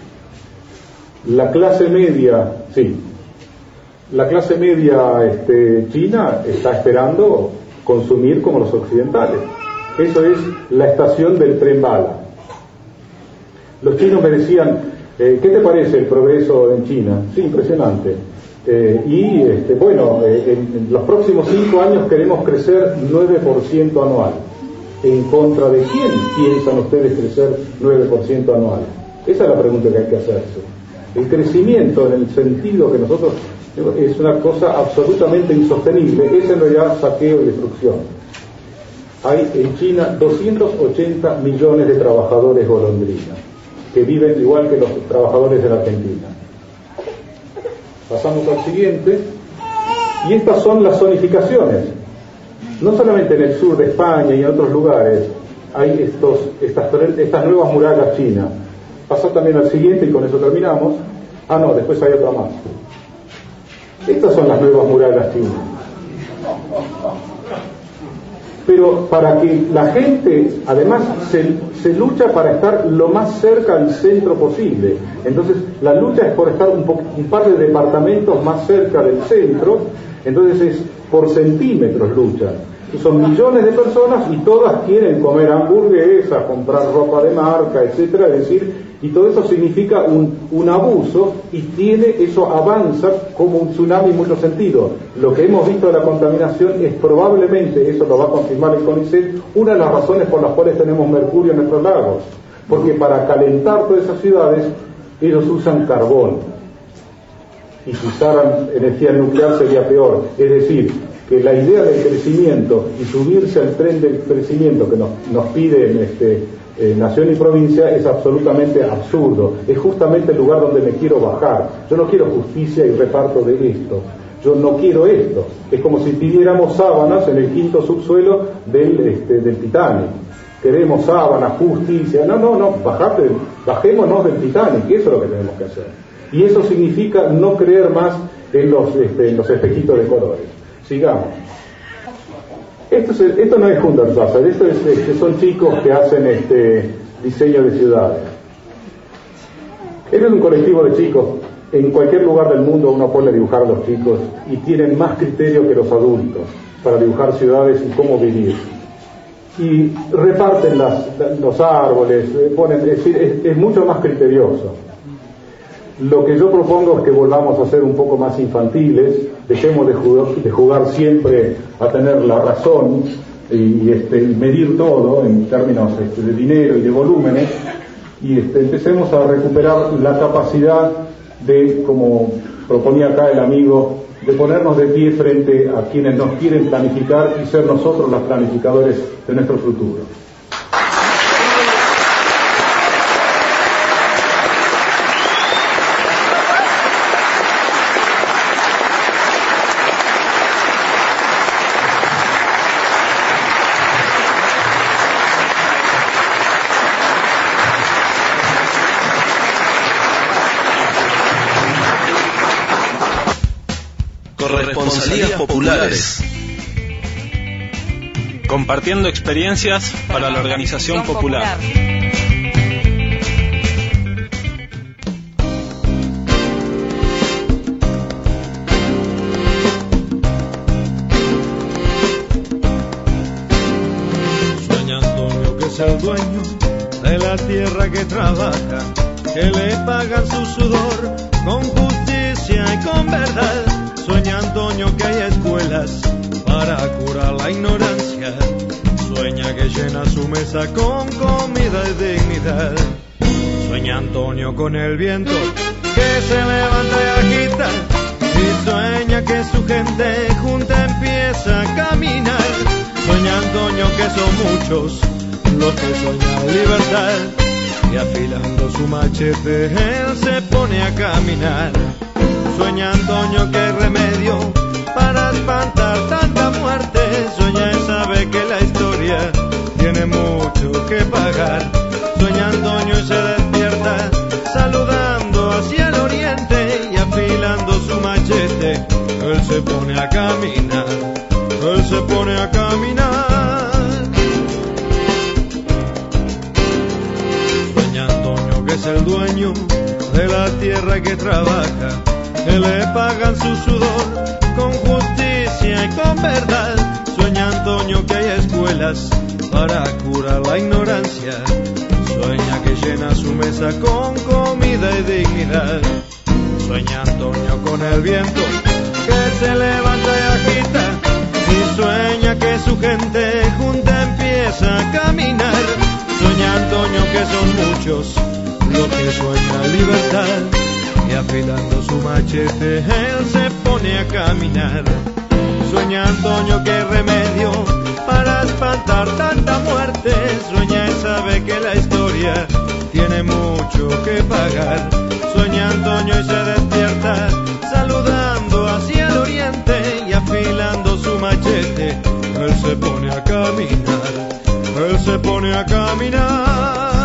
La clase media, sí, la clase media este, china está esperando consumir como los occidentales. Eso es la estación del tren bala. Los chinos me decían, eh, ¿qué te parece el progreso en China? Sí, impresionante. Eh, y este, bueno, eh, en, en los próximos cinco años queremos crecer nueve por ciento anual. ¿En contra de quién piensan ustedes crecer nueve por ciento anual? Esa es la pregunta que hay que hacerse. El crecimiento en el sentido que nosotros es una cosa absolutamente insostenible, es en realidad saqueo y destrucción. Hay en China doscientos ochenta millones de trabajadores golondrinas que viven igual que los trabajadores de la Argentina. Pasamos al siguiente. Y estas son las zonificaciones. No solamente en el sur de España y en otros lugares hay estos, estas, estas nuevas murallas chinas. Pasa también al siguiente y con eso terminamos. Ah, no, después hay otra más. Estas son las nuevas murallas chinas. Pero para que la gente, además, se, se lucha para estar lo más cerca al centro posible. Entonces, la lucha es por estar un, po- un par de departamentos más cerca del centro. Entonces, es por centímetros luchan. Y son millones de personas y todas quieren comer hamburguesas, comprar ropa de marca, etcétera. Es decir, y todo eso significa un, un abuso, y tiene, eso avanza como un tsunami en muchos sentidos. Lo que hemos visto de la contaminación es probablemente, eso lo va a confirmar el CONICET, una de las razones por las cuales tenemos mercurio en nuestros lagos, porque para calentar todas esas ciudades ellos usan carbón, y si usaran energía nuclear sería peor. Es decir, que la idea del crecimiento y subirse al tren del crecimiento que nos, nos piden este, eh, nación y provincia es absolutamente absurdo. Es justamente el lugar donde me quiero bajar. Yo no quiero justicia y reparto de esto. Yo no quiero esto. Es como si pidiéramos sábanas en el quinto subsuelo del, este, del Titanic. Queremos sábanas, justicia. No, no, no, bajate, bajémonos del Titanic. Eso es lo que tenemos que hacer. Y eso significa no creer más en los, este, en los espejitos de colores. Sigamos. Esto, es, esto no es Hundertwasser, esto es, este, son chicos que hacen este diseño de ciudades. Este es un colectivo de chicos. En cualquier lugar del mundo uno puede dibujar a los chicos y tienen más criterio que los adultos para dibujar ciudades y cómo vivir. Y reparten las, los árboles, ponen, es decir, es, es mucho más criterioso. Lo que yo propongo es que volvamos a ser un poco más infantiles, dejemos de jugar, de jugar siempre a tener la razón y, y este, medir todo en términos este, de dinero y de volúmenes, y este, empecemos a recuperar la capacidad de, como proponía acá el amigo, de ponernos de pie frente a quienes nos quieren planificar y ser nosotros los planificadores de nuestro futuro. Corresponsalías populares. Compartiendo experiencias para la organización popular. Sueña Antonio que es el dueño de la tierra que trabaja, que le pagan su sudor con justicia y con verdad. Sueña Antonio que hay escuelas para curar la ignorancia. Sueña que llena su mesa con comida y dignidad. Sueña Antonio con el viento que se levanta y agita. Y sueña que su gente junta empieza a caminar. Sueña Antonio que son muchos los que sueñan libertad. Y afilando su machete él se pone a caminar. Sueña Antonio que hay remedio para espantar tanta muerte. Sueña y sabe que la historia tiene mucho que pagar. Sueña Antonio y se despierta saludando hacia el oriente. Y afilando su machete él se pone a caminar. Él se pone a caminar. Sueña Antonio que es el dueño de la tierra que trabaja, que le pagan su sudor con justicia y con verdad. Sueña Antonio que hay escuelas para curar la ignorancia. Sueña que llena su mesa con comida y dignidad. Sueña Antonio con el viento que se levanta y agita. Y sueña que su gente junta empieza a caminar. Sueña Antonio que son muchos los que sueñan libertad. Y afilando su machete él se pone a caminar. Sueña Antonio que hay remedio para espantar tanta muerte. Sueña y sabe que la historia tiene mucho que pagar. Sueña Antonio y se despierta saludando hacia el oriente. Y afilando su machete él se pone a caminar. Él se pone a caminar.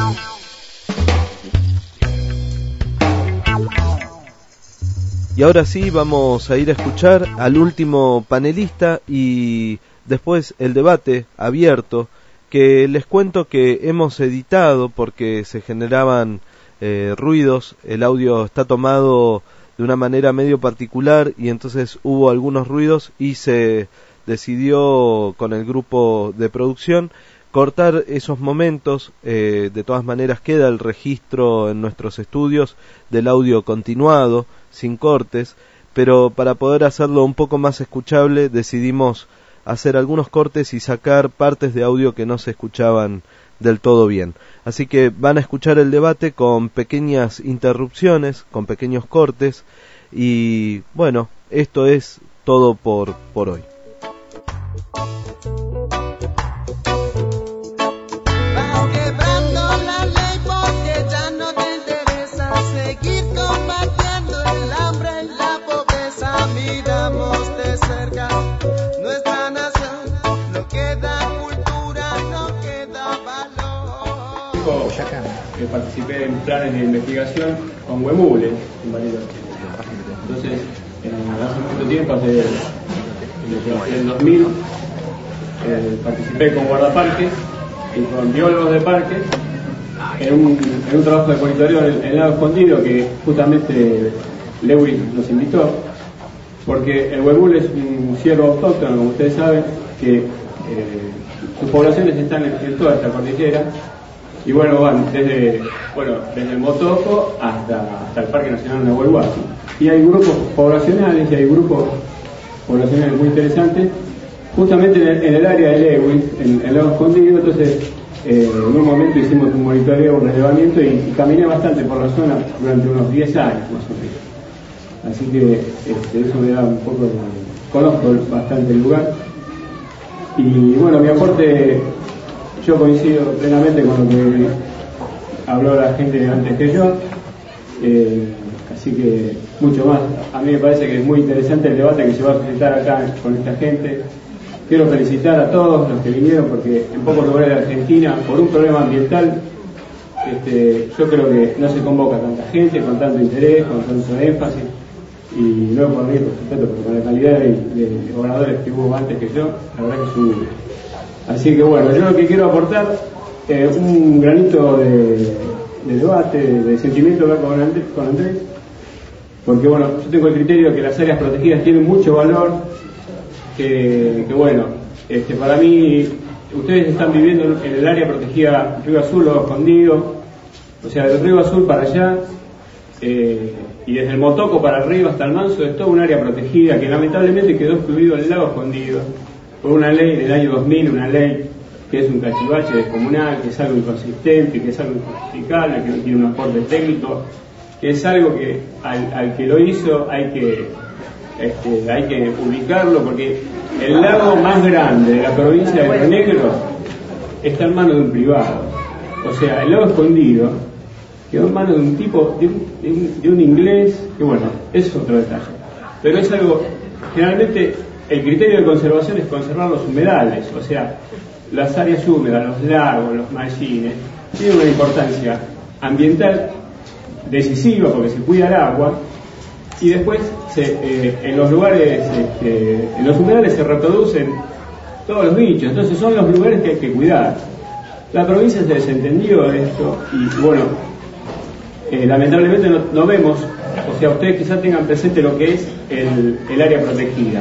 Y ahora sí vamos a ir a escuchar al último panelista y después el debate abierto, que les cuento que hemos editado porque se generaban eh, ruidos, el audio está tomado de una manera medio particular y entonces hubo algunos ruidos y se decidió con el grupo de producción cortar esos momentos. Eh, de todas maneras queda el registro en nuestros estudios del audio continuado, sin cortes, pero para poder hacerlo un poco más escuchable decidimos hacer algunos cortes y sacar partes de audio que no se escuchaban del todo bien. Así que van a escuchar el debate con pequeñas interrupciones, con pequeños cortes, y bueno, esto es todo por, por hoy. Que participé en planes de investigación con Huemule en Bariloche. Entonces, en, hace mucho tiempo, hace en el dos mil, eh, participé con guardaparques y con biólogos de parques en un, en un trabajo de monitoreo en el Lago Escondido, que justamente Lewis nos invitó, porque el huemule es un ciervo autóctono, como ustedes saben, que eh, sus poblaciones están en, en toda esta cordillera. Y bueno, van desde, bueno, desde el Motoco hasta, hasta el Parque Nacional Nahuelhuapi. Y hay grupos poblacionales y hay grupos poblacionales muy interesantes, justamente en el, en el área de Lewis, en el Lago Escondido. Entonces, eh, en un momento hicimos un monitoreo, un relevamiento y, y caminé bastante por la zona durante unos diez años más o menos. Así que este, eso me da un poco de, conozco bastante el lugar. Y bueno, mi aporte, yo coincido plenamente con lo que habló la gente antes que yo, eh, así que mucho más. A mí me parece que es muy interesante el debate que se va a presentar acá con esta gente. Quiero felicitar a todos los que vinieron, porque en pocos lugares de Argentina, por un problema ambiental, este, yo creo que no se convoca tanta gente, con tanto interés, con tanto énfasis, y no por mí, por supuesto, pero con la calidad de, de oradores que hubo antes que yo, la verdad que es un... Así que bueno, yo lo que quiero aportar es eh, un granito de, de debate, de, de sentimiento acá con Andrés, con Andrés, porque bueno, yo tengo el criterio de que las áreas protegidas tienen mucho valor, que, que bueno, este, para mí, ustedes están viviendo en el área protegida Río Azul, Lago Escondido, o sea, del Río Azul para allá, eh, y desde el Motoco para arriba hasta el Manso, es toda un área protegida que lamentablemente quedó excluido en el Lago Escondido por una ley del año dos mil, una ley que es un cachivache descomunal, que es algo inconsistente, que es algo injustificable, que no tiene un aporte técnico, que es algo que al, al que lo hizo hay que, este, hay que ubicarlo, porque el lago más grande de la provincia de Río Negro está en manos de un privado. O sea, el Lago Escondido quedó en manos de un tipo, de un, de un, de un inglés, que bueno, es otro detalle. Pero es algo, generalmente, el criterio de conservación es conservar los humedales, o sea, las áreas húmedas, los lagos, los mallines, tienen una importancia ambiental decisiva porque se cuida el agua, y después se, eh, en los lugares, este, en los humedales se reproducen todos los bichos, entonces son los lugares que hay que cuidar. La provincia se desentendió de esto y bueno, eh, lamentablemente no, no vemos, o sea, ustedes quizás tengan presente lo que es el, el área protegida.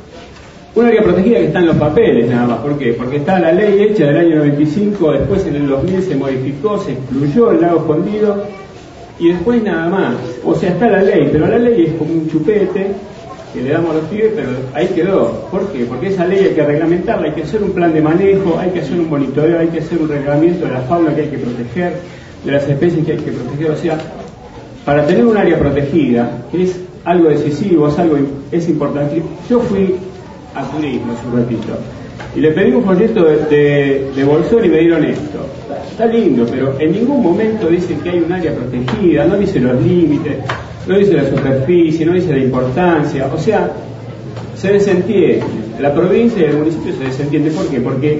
Un área protegida que está en los papeles nada más. ¿Por qué? Porque está la ley hecha del año noventa y cinco, después en el dos mil se modificó, se excluyó el Lago Escondido y después nada más. O sea, está la ley, pero la ley es como un chupete que le damos a los pibes, pero ahí quedó. ¿Por qué? Porque esa ley hay que reglamentarla, hay que hacer un plan de manejo, hay que hacer un monitoreo, hay que hacer un reglamento de la fauna que hay que proteger, de las especies que hay que proteger. O sea, para tener un área protegida, que es algo decisivo, es algo es importante. Yo fui a turismo hace un ratito y le pedí un folleto de, de, de Bolsón y me dieron esto. Está lindo, pero en ningún momento dice que hay un área protegida, no dice los límites, no dice la superficie, no dice la importancia. O sea, se desentiende, la provincia y el municipio se desentiende. ¿Por qué? Porque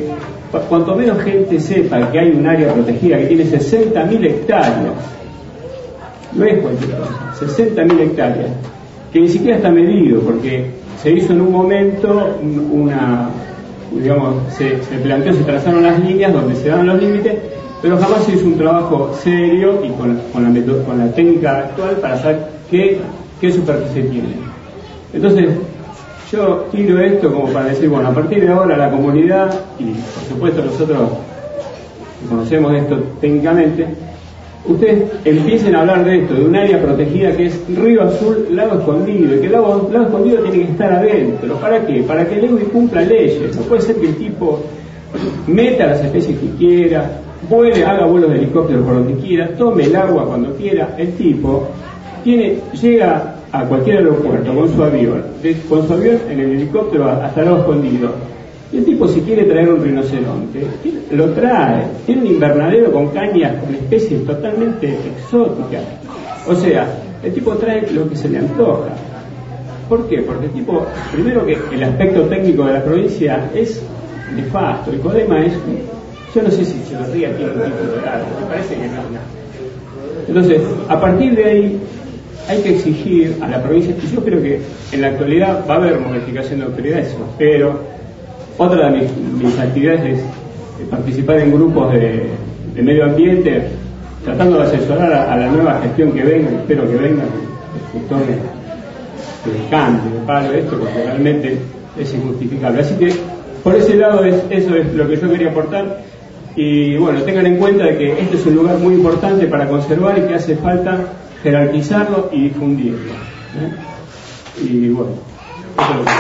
cuanto menos gente sepa que hay un área protegida que tiene sesenta mil hectáreas, no es cualquier cosa, sesenta mil hectáreas, que ni siquiera está medido, porque se hizo en un momento una, digamos, se, se planteó, se trazaron las líneas donde se dan los límites, pero jamás se hizo un trabajo serio y con, con, la, metodo, con la técnica actual para saber qué, qué superficie tiene. Entonces, yo tiro esto como para decir, bueno, a partir de ahora la comunidad, y por supuesto nosotros conocemos esto técnicamente, ustedes empiecen a hablar de esto, de un área protegida que es Río Azul, Lago Escondido, y que el lago, lago Escondido tiene que estar adentro. ¿Para qué? Para que el E U I cumpla leyes. No puede ser que el tipo meta las especies que quiera, vuele, haga vuelos de helicóptero por donde quiera, tome el agua cuando quiera. El tipo tiene, llega a cualquier aeropuerto con su avión, de, con su avión en el helicóptero hasta el Lago Escondido. Y el tipo, si quiere traer un rinoceronte, lo trae. Tiene un invernadero con cañas, con especies totalmente exóticas. O sea, el tipo trae lo que se le antoja. ¿Por qué? Porque el tipo, primero que el aspecto técnico de la provincia es nefasto. El CODEMA es, yo no sé si Echeverría tiene un título de algo, me parece que no. Entonces, a partir de ahí, hay que exigir a la provincia, y yo creo que en la actualidad va a haber modificación de autoridades, pero otra de mis, mis actividades es participar en grupos de, de medio ambiente, tratando de asesorar a, a la nueva gestión que venga, espero que venga, que tome, que cambie, que pare esto, porque realmente es injustificable. Así que, por ese lado, es, eso es lo que yo quería aportar. Y bueno, tengan en cuenta de que este es un lugar muy importante para conservar y que hace falta jerarquizarlo y difundirlo, ¿eh? Y bueno, eso es lo que...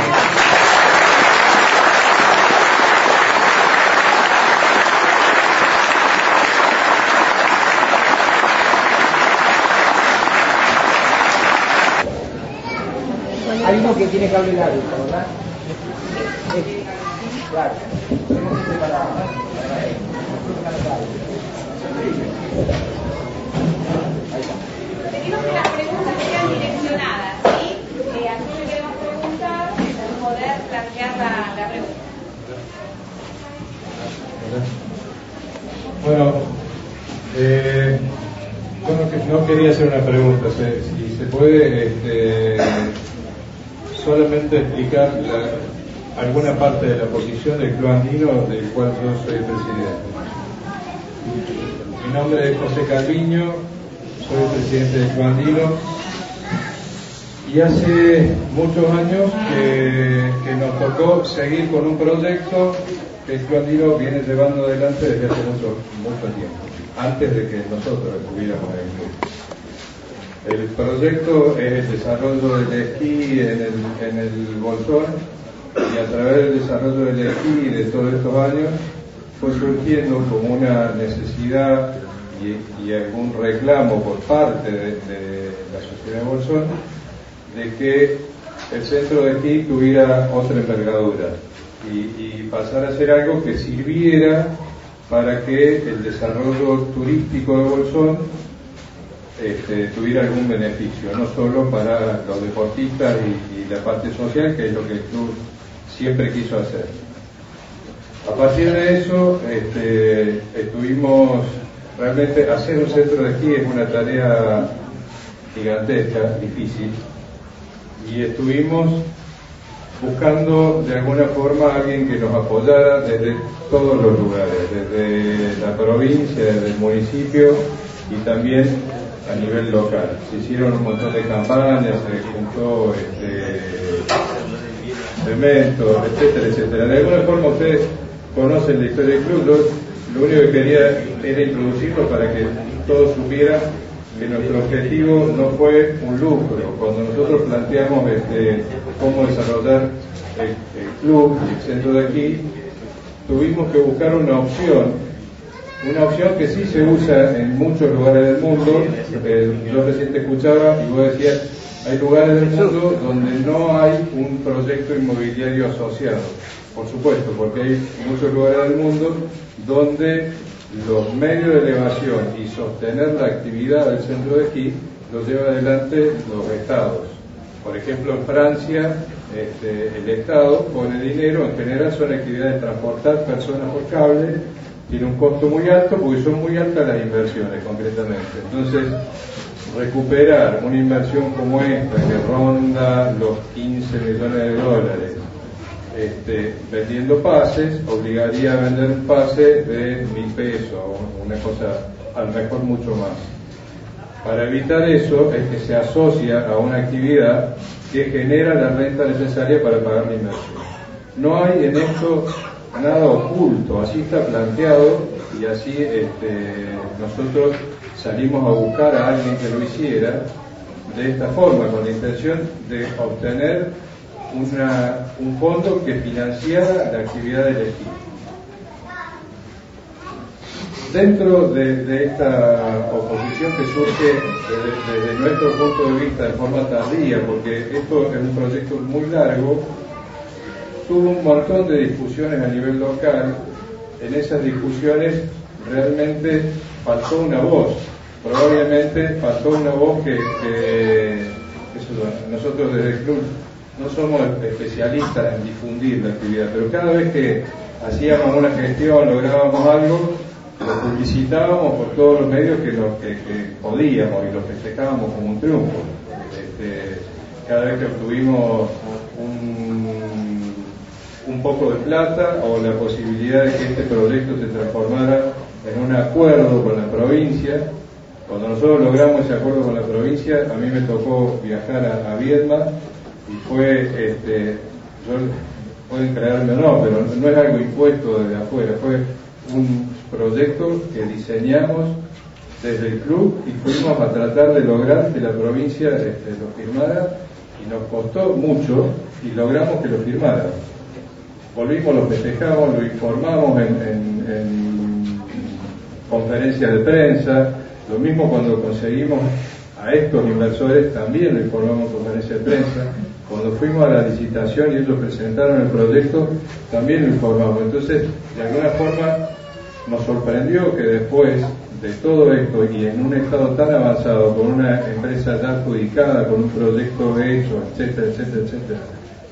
Hay uno que tiene cable largo, ¿verdad? Este, claro. Para, para él. Pedimos que las preguntas sean direccionadas, ¿sí? Eh, a quién le queremos preguntar, poder plantear la, la pregunta. Bueno, eh, yo no, no quería hacer una pregunta, se, si se puede este, solamente explicar la, alguna parte de la posición del Club Andino del cual yo soy presidente. Mi nombre es José Calviño, soy presidente del Club Andino y hace muchos años que, que nos tocó seguir con un proyecto que el Club Andino viene llevando adelante desde hace mucho, mucho tiempo, antes de que nosotros estuviéramos en el club. El proyecto es el desarrollo del esquí en el, en el Bolsón, y a través del desarrollo del esquí de todos estos años fue surgiendo como una necesidad y, y algún reclamo por parte de, de la sociedad de Bolsón de que el centro de esquí tuviera otra envergadura y, y pasar a ser algo que sirviera para que el desarrollo turístico de Bolsón este, tuviera algún beneficio, no solo para los deportistas y, y la parte social, que es lo que el club siempre quiso hacer. A partir de eso, este, estuvimos, realmente hacer un centro de esquí es una tarea gigantesca, difícil, y estuvimos buscando de alguna forma a alguien que nos apoyara desde todos los lugares, desde la provincia, desde el municipio y también a nivel local. Se hicieron un montón de campañas, se juntó este, cemento, etcétera, etcétera. De alguna forma ustedes conocen la historia del club. Yo lo único que quería era introducirlo para que todos supieran que nuestro objetivo no fue un lucro. Cuando nosotros planteamos este, cómo desarrollar el, el club, el centro de aquí, tuvimos que buscar una opción, una opción que sí se usa en muchos lugares del mundo. Eh, yo recién te escuchaba y vos decías, hay lugares del mundo donde no hay un proyecto inmobiliario asociado. Por supuesto, porque hay muchos lugares del mundo donde los medios de elevación y sostener la actividad del centro de esquí lo lleva adelante los estados. Por ejemplo, en Francia este, el Estado pone dinero, en general son actividades de transportar personas por cable, tiene un costo muy alto porque son muy altas las inversiones concretamente. Entonces, recuperar una inversión como esta que ronda los quince millones de dólares este, vendiendo pases, obligaría a vender un pase de mil pesos, una cosa a lo mejor mucho más. Para evitar eso es que se asocia a una actividad que genera la renta necesaria para pagar la inversión. No hay en esto nada oculto, así está planteado y así este, nosotros salimos a buscar a alguien que lo hiciera de esta forma, con la intención de obtener una, un fondo que financiara la actividad del equipo. Dentro de, de esta oposición que surge desde, desde nuestro punto de vista de forma tardía, porque esto es un proyecto muy largo, tuvo un montón de discusiones a nivel local. En esas discusiones realmente faltó una voz, probablemente faltó una voz que, que eso, nosotros desde el club no somos especialistas en difundir la actividad, pero cada vez que hacíamos una gestión, lográbamos algo, lo publicitábamos por todos los medios que, lo, que, que podíamos y lo festejábamos como un triunfo. Este, cada vez que obtuvimos un, un poco de plata o la posibilidad de que este proyecto se transformara en un acuerdo con la provincia, cuando nosotros logramos ese acuerdo con la provincia, a mí me tocó viajar a, a Viedma y fue, este, yo, pueden creerme o no, pero no es algo impuesto desde afuera, fue un proyecto que diseñamos desde el club y fuimos a tratar de lograr que la provincia este, lo firmara, y nos costó mucho y logramos que lo firmara. Volvimos, lo festejamos, lo informamos en, en, en conferencias de prensa, lo mismo cuando conseguimos a estos inversores también lo informamos en conferencias de prensa. Cuando fuimos a la licitación y ellos presentaron el proyecto, también lo informamos. Entonces, de alguna forma, nos sorprendió que después de todo esto y en un estado tan avanzado, con una empresa ya adjudicada, con un proyecto hecho, etcétera, etcétera, etcétera,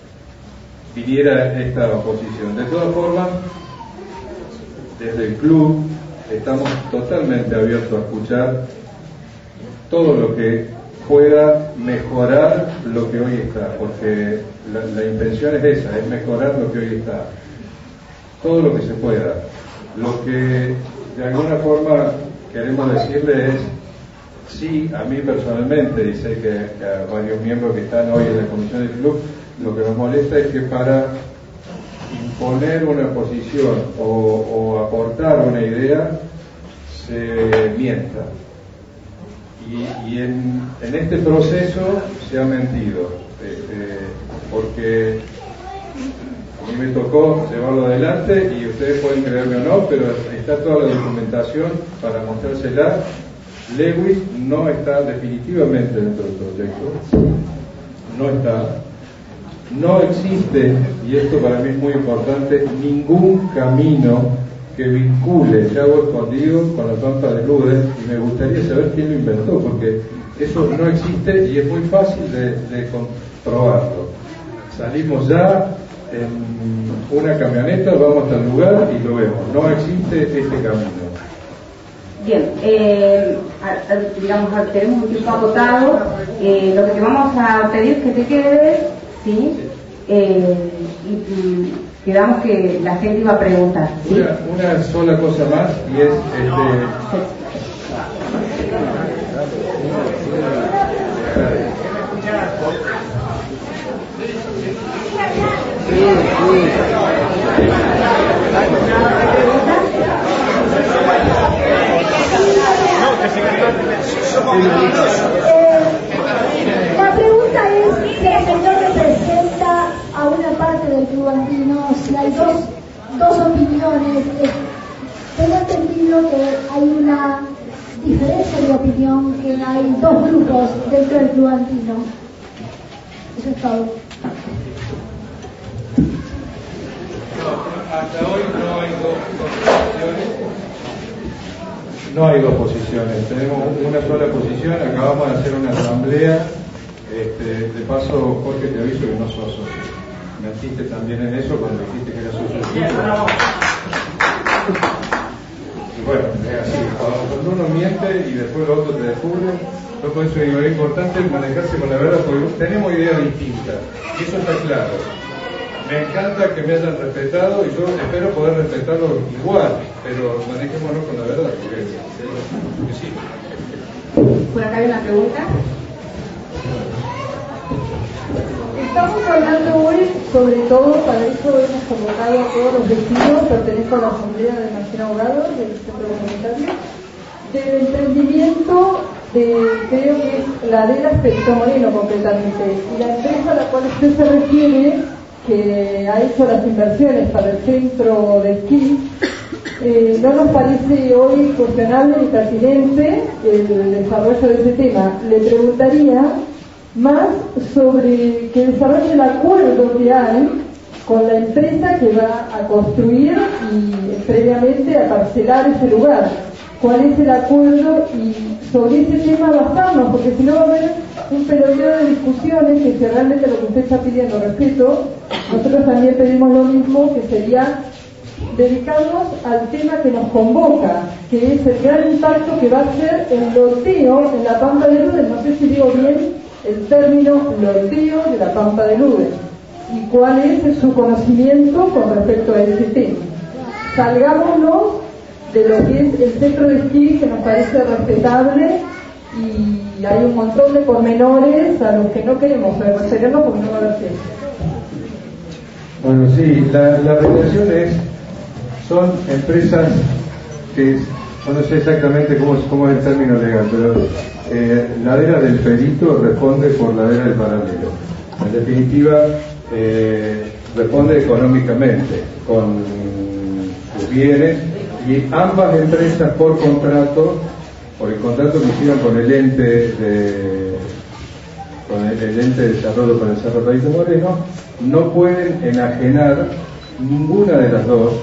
viniera esta oposición. De todas formas, desde el club estamos totalmente abiertos a escuchar todo lo que pueda mejorar lo que hoy está, porque la, la intención es esa, es mejorar lo que hoy está, todo lo que se pueda. Lo que de alguna forma queremos decirle es, sí, a mí personalmente, y sé que, que a varios miembros que están hoy en la comisión del club, lo que nos molesta es que para imponer una posición o, o aportar una idea se mienta. Y, y en, en este proceso se ha mentido, este, porque a mí me tocó llevarlo adelante y ustedes pueden creerme o no, pero está toda la documentación para mostrársela. Lewis no está definitivamente dentro del proyecto, no está, no existe, y esto para mí es muy importante, ningún camino que vincule Yago Escondido con la Pampa de Lourdes, y me gustaría saber quién lo inventó, porque eso no existe y es muy fácil de, de comprobarlo. Salimos ya en una camioneta, vamos hasta el lugar y lo vemos. No existe este camino. Bien, eh, a, a, digamos, a, tenemos un tiempo agotado. Eh, lo que te vamos a pedir es que te quedes, ¿sí? Eh, y, y quedamos que la gente iba a preguntar, ¿sí? Una, una sola cosa más, y es este. Sí, sí. La pregunta es si el señor representa a una parte del club andino, si hay dos, dos opiniones. Tengo entendido que hay una diferencia de opinión, que hay dos grupos dentro del club andino. Eso es todo. Hasta hoy no hay dos posiciones. No hay dos posiciones, tenemos una sola posición. Acabamos de hacer una asamblea este, Este, de paso, Jorge, te aviso que no sos socio. Mentiste también en eso cuando dijiste que eras socio. Y bueno, es así. Cuando uno miente y después los otros te descubren, yo por eso digo, es importante manejarse con la verdad, porque tenemos ideas distintas. Y eso está claro. Me encanta que me hayan respetado y yo espero poder respetarlo igual, pero manejémonos con la verdad, porque, porque sí. Por acá hay una pregunta. Estamos hablando hoy, sobre todo, para eso hemos convocado a todos los vecinos, pertenezco a la Asamblea de Martín Abogado, del Centro Comunitario, del emprendimiento de, creo que es Laderas Perito Moreno concretamente, y la empresa a la cual usted se refiere, que ha hecho las inversiones para el centro de esquí, eh, no nos parece hoy cuestionable ni pertinente el desarrollo de ese tema. Le preguntaría más sobre que desarrolle el acuerdo que hay con la empresa que va a construir y previamente a parcelar ese lugar. ¿Cuál es el acuerdo? Y sobre ese tema bastarnos, porque si no va a haber un periodo de discusiones que si realmente lo que usted está pidiendo respeto, nosotros también pedimos lo mismo, que sería dedicarnos al tema que nos convoca, que es el gran impacto que va a ser el loteo en la Pampa de Luden. No sé si digo bien el término loteo de la Pampa de Luden y cuál es su conocimiento con respecto a ese tema. Salgámonos de lo que es el centro de esquí, que nos parece respetable, y hay un montón de pormenores a los que no queremos referirnos porque no va a haber tiempo. Bueno, sí, la, la relación es, son empresas que, no sé exactamente cómo, cómo es el término legal, pero eh, Ladera del Perito responde por Ladera del Paralelo. En definitiva, eh, responde económicamente con sus bienes, y ambas empresas por contrato, por el contrato que hicieron con el ente de, con el, el ente de desarrollo para el Cerro Perito Moreno, no pueden enajenar ninguna de las dos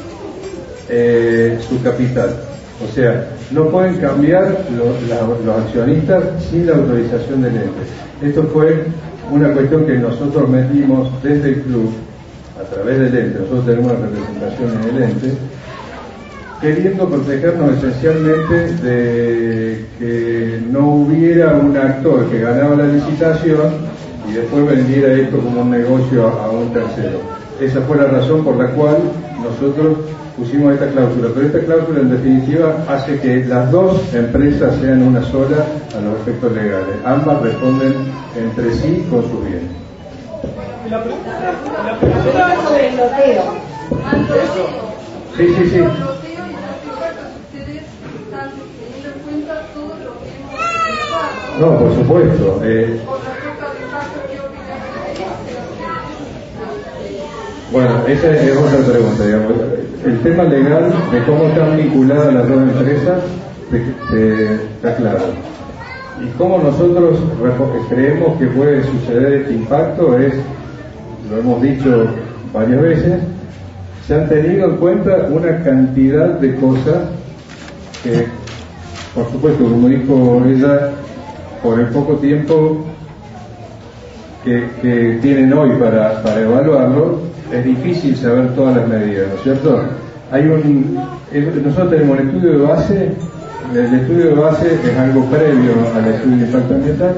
eh, su capital. O sea, no pueden cambiar los, la, los accionistas sin la autorización del ente. Esto fue una cuestión que nosotros metimos desde el club, a través del ente. Nosotros tenemos una representación en el ente, queriendo protegernos esencialmente de que no hubiera un actor que ganaba la licitación y después vendiera esto como un negocio a, a un tercero. Esa fue la razón por la cual nosotros pusimos esta cláusula, pero esta cláusula en definitiva hace que las dos empresas sean una sola a los efectos legales. Ambas responden entre sí con sus bienes. La pregunta es sobre el loteo. Sí, sí, sí. No, por supuesto. Eh, bueno, esa es otra pregunta, digamos. El tema legal de cómo están vinculadas las dos empresas de, de, está claro. Y cómo nosotros creemos que puede suceder este impacto es, lo hemos dicho varias veces, se han tenido en cuenta una cantidad de cosas que, por supuesto, como dijo ella, por el poco tiempo que, que tienen hoy para, para evaluarlo, es difícil saber todas las medidas, ¿no es cierto? Hay un, nosotros tenemos el estudio de base, el estudio de base es algo previo al estudio de impacto ambiental.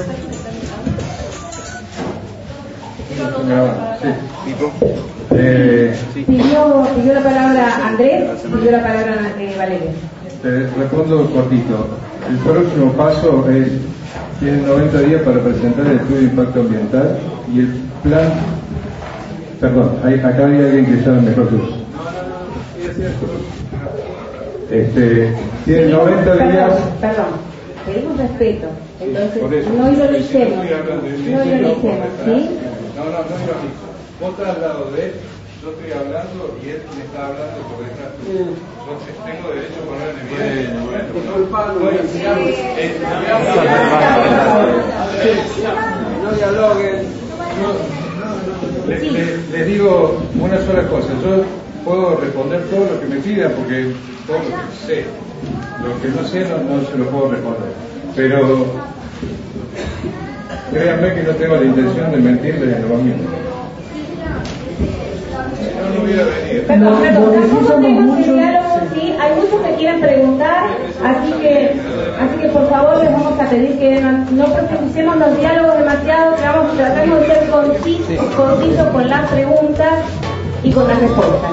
Sí. Eh, pidió, pidió la palabra Andrés, pidió la palabra eh, Valeria. Te respondo cortito. El próximo paso es, tienen noventa días para presentar el estudio de impacto ambiental y el plan, perdón, hay, acá hay alguien que sabe mejor que vos. Este, tienen noventa días. Perdón, pedimos respeto, entonces no ironicemos, no ironicemos, ¿sí? No, no, no ironizo. Vos estás al lado de él, yo estoy hablando y él me está hablando por detrás. Yo tengo derecho a ponerme bien. No dialoguen. Les, les, les digo una sola cosa. Yo puedo responder todo lo que me pidan porque todo lo que sé. Lo que no sé no, no se lo puedo responder. Pero créanme que no tengo la intención de mentirles en lo mismo. No, no hubiera venido. Perdón, perdón, tampoco tenemos el diálogo, sí, hay muchos que quieren preguntar, así que, así que por favor les vamos a pedir que no, no profundicemos los diálogos demasiado, que vamos, tratamos de ser concisos, concisos con las preguntas y con las respuestas.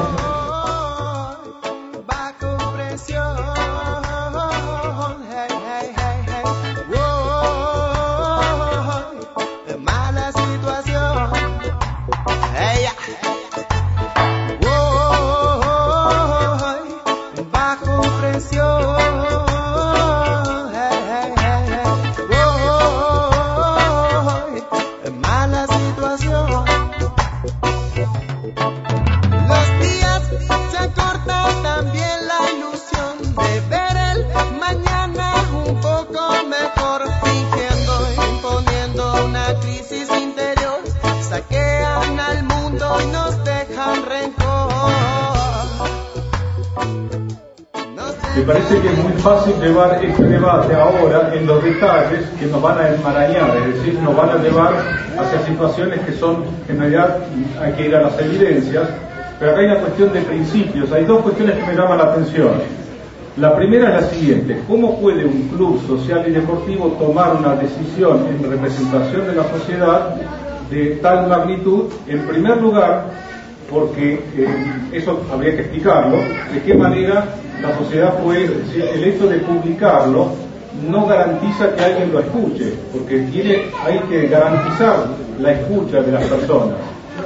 Me parece que es muy fácil llevar este debate ahora en los detalles que nos van a enmarañar, es decir, nos van a llevar hacia situaciones que son, en realidad hay que ir a las evidencias, pero acá hay una cuestión de principios, hay dos cuestiones que me llaman la atención. La primera es la siguiente: ¿cómo puede un club social y deportivo tomar una decisión en representación de la sociedad de tal magnitud? En primer lugar, porque eh, eso habría que explicarlo, de qué manera la sociedad puede, el hecho de publicarlo no garantiza que alguien lo escuche, porque tiene, hay que garantizar la escucha de las personas.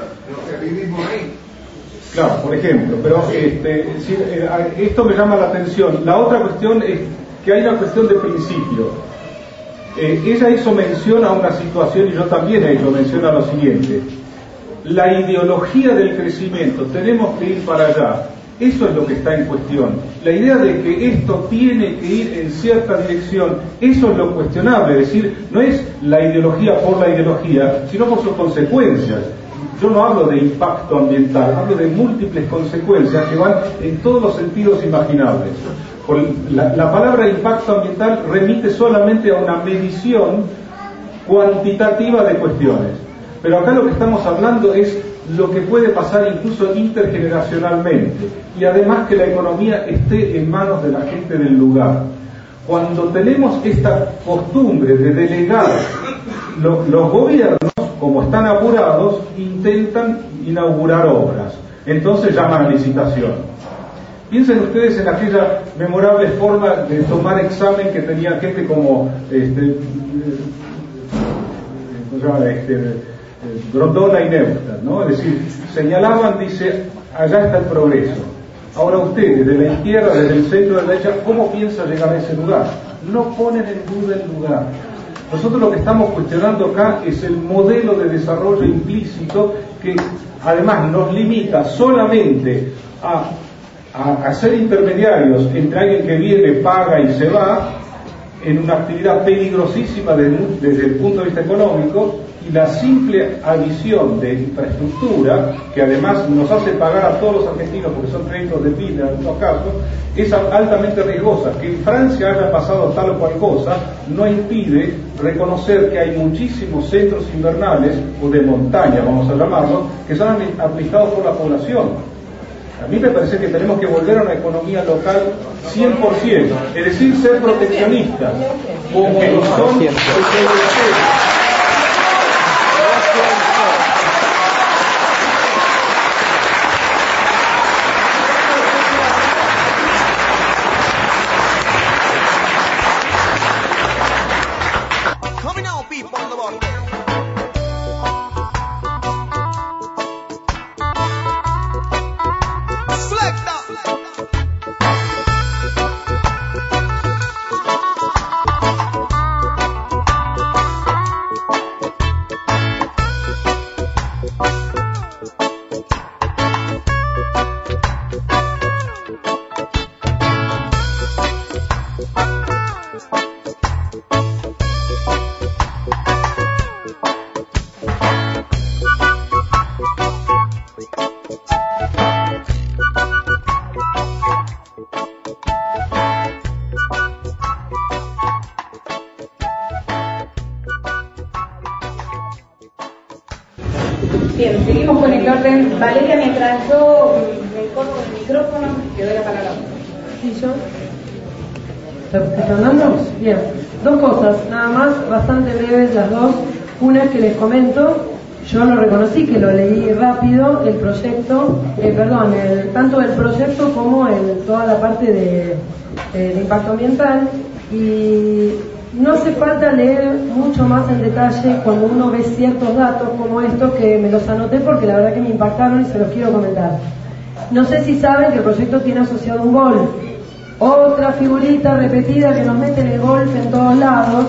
Claro, por ejemplo, pero este, si, eh, esto me llama la atención. La otra cuestión es que hay una cuestión de principio. Eh, ella hizo mención a una situación y yo también he hecho mención a lo siguiente: la ideología del crecimiento, tenemos que ir para allá. Eso es lo que está en cuestión. La idea de que esto tiene que ir en cierta dirección, eso es lo cuestionable. Es decir, no es la ideología por la ideología, sino por sus consecuencias. Yo no hablo de impacto ambiental, hablo de múltiples consecuencias que van en todos los sentidos imaginables. La, la palabra impacto ambiental remite solamente a una medición cuantitativa de cuestiones. Pero acá lo que estamos hablando es lo que puede pasar incluso intergeneracionalmente, y además que la economía esté en manos de la gente del lugar. Cuando tenemos esta costumbre de delegar, lo, los gobiernos, como están apurados, intentan inaugurar obras, entonces llaman a licitación. Piensen ustedes en aquella memorable forma de tomar examen que tenía gente como este, ¿cómo se llama? este Grondona y Neustadt, ¿no? Es decir, señalaban, dice, allá está el progreso. Ahora ustedes, de la izquierda, desde el centro de la derecha, ¿cómo piensan llegar a ese lugar? No ponen en duda el lugar. Nosotros lo que estamos cuestionando acá es el modelo de desarrollo implícito que además nos limita solamente a, a, a ser intermediarios entre alguien que viene, paga y se va, en una actividad peligrosísima desde, desde el punto de vista económico, y la simple adición de infraestructura, que además nos hace pagar a todos los argentinos porque son créditos de vida en algunos casos, es altamente riesgosa. Que en Francia haya pasado tal o cual cosa no impide reconocer que hay muchísimos centros invernales, o de montaña vamos a llamarlos, que son administrados por la población. A mí me parece que tenemos que volver a una economía local cien por ciento, es decir, ser proteccionistas, como lo son el Bien, seguimos con el orden. Valeria, mientras yo me corto el micrófono, te doy la palabra. Sí, yo. ¿Fernando? Bien. Dos cosas, nada más, bastante breves las dos. Una es que les comento, yo lo reconocí, que lo leí rápido, el proyecto, eh, perdón, el, tanto el proyecto como el, toda la parte de, eh, de impacto ambiental, y no hace falta leer mucho más en detalle cuando uno ve ciertos datos como estos, que me los anoté porque la verdad que me impactaron y se los quiero comentar. No sé si saben que el proyecto tiene asociado un golf, otra figurita repetida que nos mete en el golf en todos lados.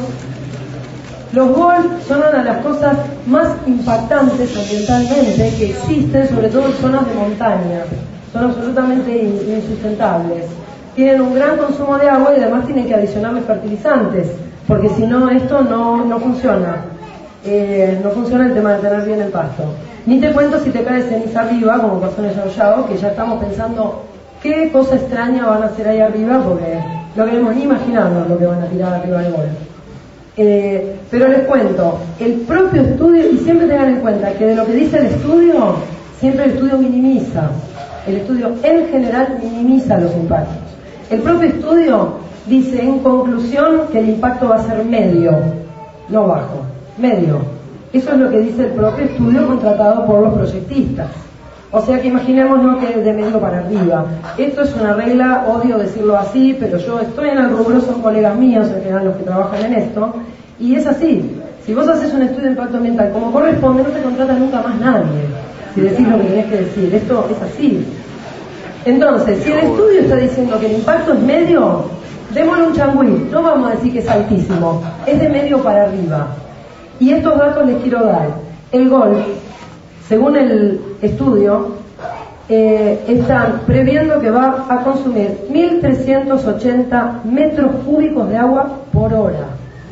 Los golf son una de las cosas más impactantes ambientalmente que existen, sobre todo en zonas de montaña. Son absolutamente insustentables. Tienen un gran consumo de agua y además tienen que adicionarle fertilizantes, porque si no esto no, no funciona. Eh, no funciona el tema de tener bien el pasto. Ni te cuento si te cae ceniza arriba, como pasó en el Yao Yao, que ya estamos pensando qué cosa extraña van a hacer ahí arriba, porque no queremos ni imaginarnos lo que van a tirar arriba del golf. Eh, pero les cuento, el propio estudio, y siempre tengan en cuenta que de lo que dice el estudio, siempre el estudio minimiza, el estudio en general minimiza los impactos. El propio estudio dice en conclusión que el impacto va a ser medio, no bajo, medio. Eso es lo que dice el propio estudio contratado por los proyectistas. O sea que imaginémonos que es de medio para arriba. Esto es una regla, odio decirlo así, pero yo estoy en el rubro, son colegas míos en general los que trabajan en esto, y es así. Si vos haces un estudio de impacto ambiental como corresponde, no te contrata nunca más nadie, si decís lo que tenés que decir. Esto es así. Entonces, si el estudio está diciendo que el impacto es medio, démosle un changüí, no vamos a decir que es altísimo, es de medio para arriba. Y estos datos les quiero dar. El golf, según el estudio, eh, están previendo que va a consumir mil trescientos ochenta metros cúbicos de agua por hora.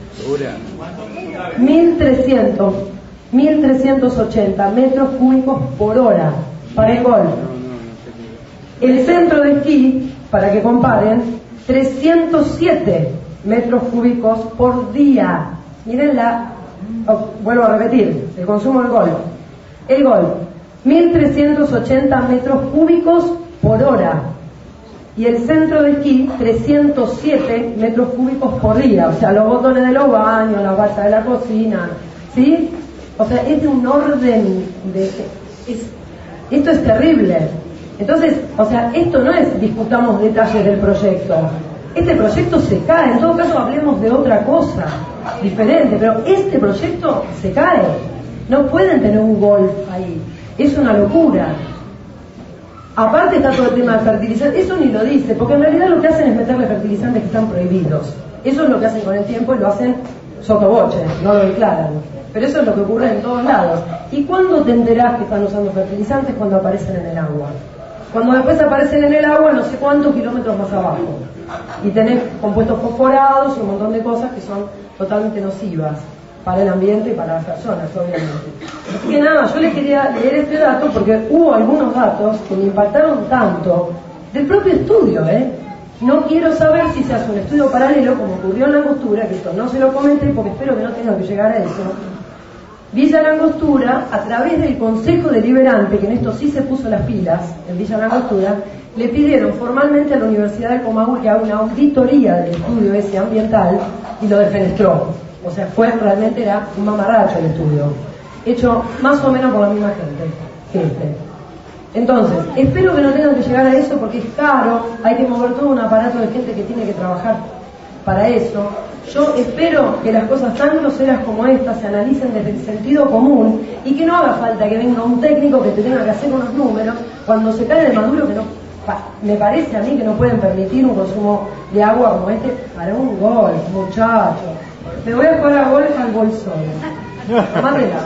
mil trescientos, mil trescientos ochenta metros cúbicos por hora para el golf. El centro de esquí, para que comparen, trescientos siete metros cúbicos por día. Miren la, oh, vuelvo a repetir, el consumo del golf. El golf, mil trescientos ochenta metros cúbicos por hora. Y el centro de esquí, trescientos siete metros cúbicos por día. O sea, los botones de los baños, las balsas de la cocina, ¿sí? O sea, es de un orden de... Es, esto es terrible. Entonces, o sea, esto no es discutamos detalles del proyecto. Este proyecto se cae. En todo caso, hablemos de otra cosa diferente. Pero este proyecto se cae. No pueden tener un golf ahí. Es una locura. Aparte está todo el tema de fertilizantes. Eso ni lo dice, porque en realidad lo que hacen es meterle fertilizantes que están prohibidos. Eso es lo que hacen con el tiempo y lo hacen sotoboche, no lo declaran. Pero eso es lo que ocurre en todos lados. ¿Y cuándo te enterás que están usando fertilizantes? Cuando aparecen en el agua. Cuando después aparecen en el agua no sé cuántos kilómetros más abajo. Y tenés compuestos fosforados y un montón de cosas que son totalmente nocivas para el ambiente y para las personas, obviamente. Así que nada, yo les quería leer este dato porque hubo algunos datos que me impactaron tanto del propio estudio, ¿eh? No quiero saber si se hace un estudio paralelo como ocurrió en La Angostura, que esto no se lo comenté porque espero que no tenga que llegar a eso. Villa La Angostura, a través del Consejo Deliberante, que en esto sí se puso las pilas, en Villa La Angostura, le pidieron formalmente a la Universidad de Comahue que haga una auditoría del estudio ese ambiental y lo defenestró. O sea, fue realmente era un mamarracho el estudio, hecho más o menos por la misma gente que este. Entonces, espero que no tengan que llegar a eso porque es caro, hay que mover todo un aparato de gente que tiene que trabajar para eso. Yo espero que las cosas tan groseras como estas se analicen desde el sentido común y que no haga falta que venga un técnico que te tenga que hacer unos números cuando se cae el maduro, que no, me parece a mí que no pueden permitir un consumo de agua como este para un golf, muchachos. Me voy a jugar a golf al bolsón. Mátela.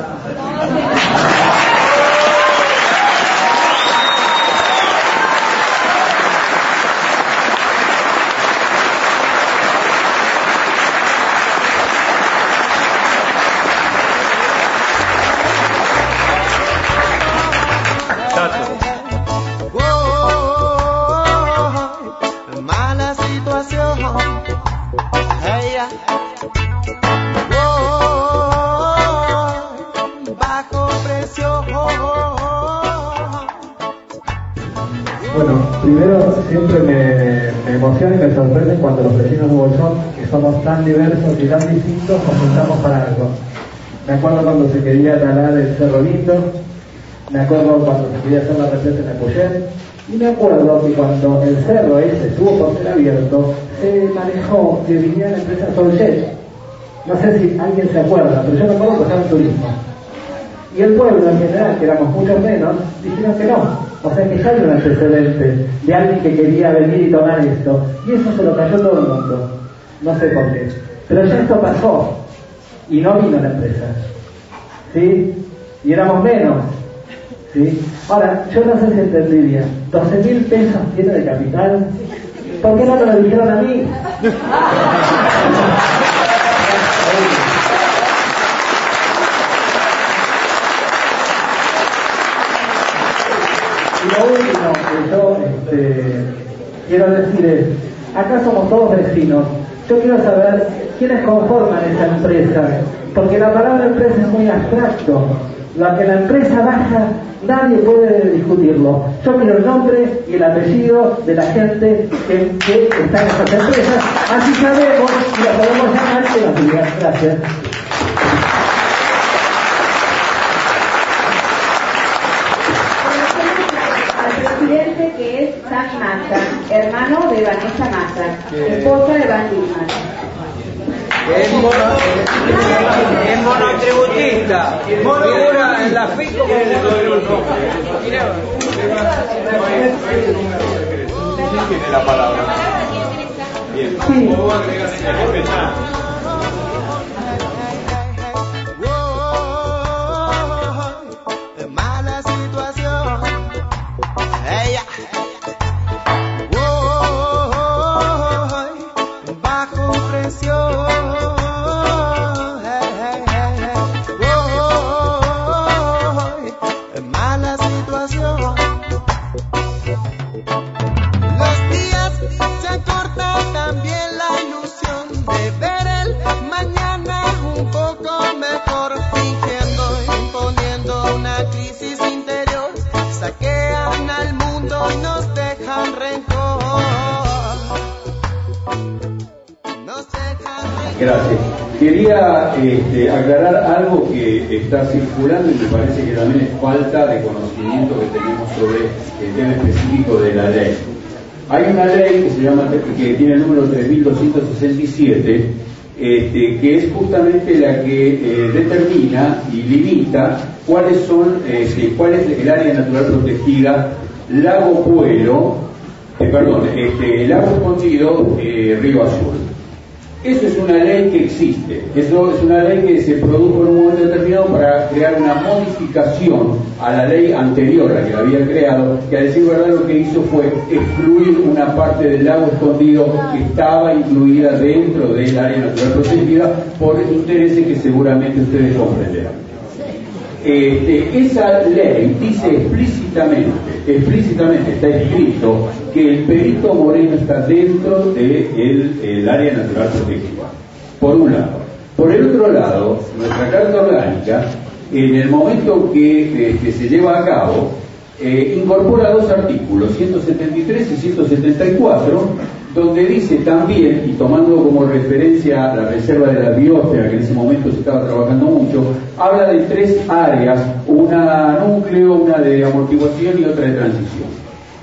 Bajo presión. Bueno, primero siempre me, me emociona y me sorprende cuando los vecinos de Bolsón, que somos tan diversos y tan distintos, nos juntamos para algo. Me acuerdo cuando se quería talar el Cerro Lindo, me acuerdo cuando se quería hacer la represa en Epuyén, y me acuerdo que cuando el cerro ese estuvo por ser abierto, se manejó que viniera la empresa Soljet. No sé si alguien se acuerda, pero yo me acuerdo que estaba en turismo. Y el pueblo en general, que éramos muchos menos, dijeron que no. O sea que ya hay un antecedente de alguien que quería venir y tomar esto. Y eso se lo cayó todo el mundo. No sé por qué. Pero ya esto pasó. Y no vino la empresa. ¿Sí? Y éramos menos. ¿Sí? Ahora, yo no sé si entendí bien. doce mil pesos tiene de capital. ¿Por qué no me lo dijeron a mí? Y lo último que yo este, quiero decir es, acá somos todos vecinos. Yo quiero saber quiénes conforman esa empresa, porque la palabra empresa es muy abstracto. La que la empresa baja, nadie puede discutirlo. Yo quiero el nombre y el apellido de la gente que, que está en esas empresas, así sabemos y la podemos llamar que nos digan. Gracias. Que es Sami Massa, hermano de Vanessa Massa, esposa de Van Dilman. Es mono, es monotributista, figura en la F I C como monotributista. Tiene la palabra. Bien. ¿Puedo agregar esta? Gracias. Quería este, aclarar algo que está circulando y me parece que también es falta de conocimiento que tenemos sobre el tema específico de la ley. Hay una ley que se llama, que tiene el número tres mil doscientos sesenta y siete, este, que es justamente la que eh, determina y limita cuáles son, este, cuál es el área natural protegida Lago Puelo, eh, perdón, este, Lago Escondido, eh, Río Azul. Eso es una ley que existe, eso es una ley que se produjo en un momento determinado para crear una modificación a la ley anterior, a la que la había creado, que a decir verdad lo que hizo fue excluir una parte del lago escondido que estaba incluida dentro del área natural protegida por intereses que seguramente ustedes comprenderán. Este, esa ley dice explícitamente, explícitamente está escrito que el Perito Moreno está dentro del de área natural protegida, por un lado. Por el otro lado, nuestra Carta Orgánica, en el momento que este, se lleva a cabo, eh, incorpora dos artículos, ciento setenta y tres y ciento setenta y cuatro, donde dice también, y tomando como referencia la reserva de la biosfera, que en ese momento se estaba trabajando mucho, habla de tres áreas, una núcleo, una de amortiguación y otra de transición.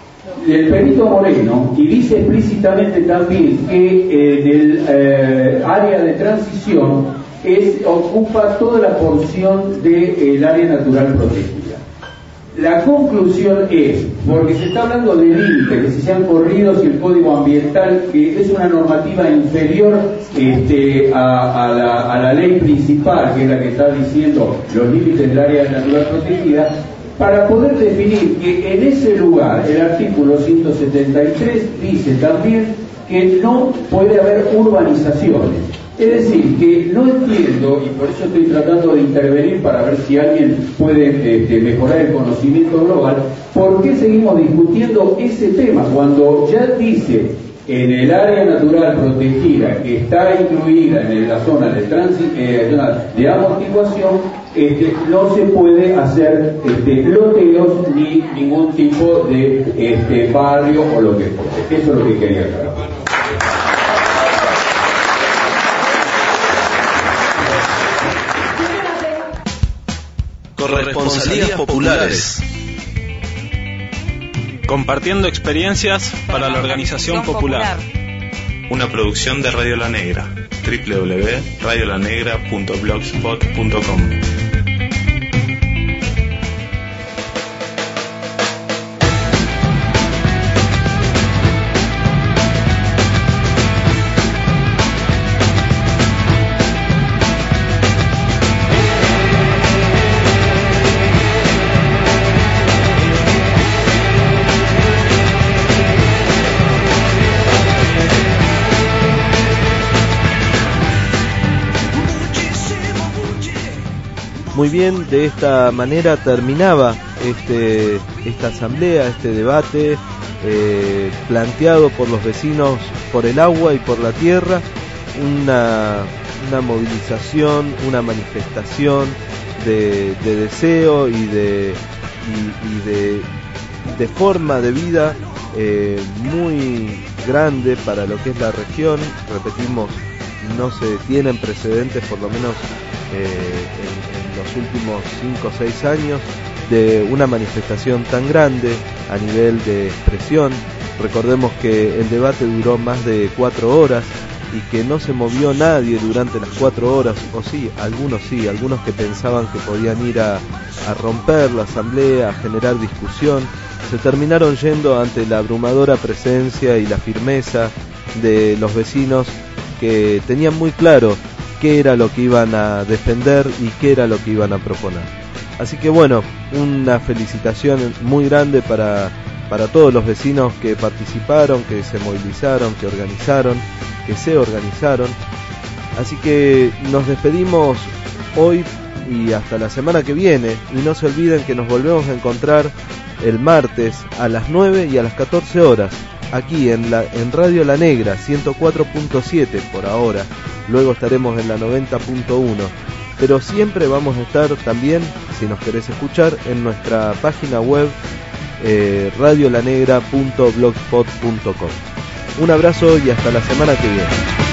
El Perito Moreno, y dice explícitamente también que eh, del eh, área de transición es, ocupa toda la porción del área natural protegida. La conclusión es, porque se está hablando de límites, que si se han corrido, si el código ambiental, que es una normativa inferior este, a, a, la, a la ley principal, que es la que está diciendo los límites del área natural protegida, para poder definir que en ese lugar, el artículo ciento setenta y tres dice también que no puede haber urbanizaciones. Es decir, que no entiendo, y por eso estoy tratando de intervenir para ver si alguien puede este, mejorar el conocimiento global, ¿por qué seguimos discutiendo ese tema cuando ya dice en el área natural protegida que está incluida en la zona de, transi, eh, de amortiguación, este, no se puede hacer este, loteos ni ningún tipo de este, barrio o lo que fuese. Eso es lo que quería aclarar. Corresponsalías populares. Compartiendo experiencias para la organización popular. Una producción de Radio La Negra. doble u doble u doble u punto radio la negra punto blogspot punto com. Muy bien, de esta manera terminaba este, esta asamblea, este debate eh, planteado por los vecinos por el agua y por la tierra, una, una movilización, una manifestación de, de deseo y de, y, y de, de forma de vida eh, muy grande para lo que es la región. Repetimos, no se tienen precedentes, por lo menos eh, en, en los últimos cinco o seis años, de una manifestación tan grande a nivel de expresión. Recordemos que el debate duró más de cuatro horas y que no se movió nadie durante las cuatro horas, o sí, algunos sí, algunos que pensaban que podían ir a, a romper la asamblea, a generar discusión, se terminaron yendo ante la abrumadora presencia y la firmeza de los vecinos, que tenían muy claro qué era lo que iban a defender y qué era lo que iban a proponer. Así que bueno, una felicitación muy grande para, para todos los vecinos que participaron, que se movilizaron, que organizaron, que se organizaron. Así que nos despedimos hoy y hasta la semana que viene, y no se olviden que nos volvemos a encontrar el martes a las nueve y a las catorce horas, aquí en, la, en Radio La Negra ciento cuatro punto siete por ahora. Luego estaremos en la noventa punto uno, pero siempre vamos a estar también, si nos querés escuchar, en nuestra página web eh, radio la negra punto blogspot punto com. Un abrazo y hasta la semana que viene.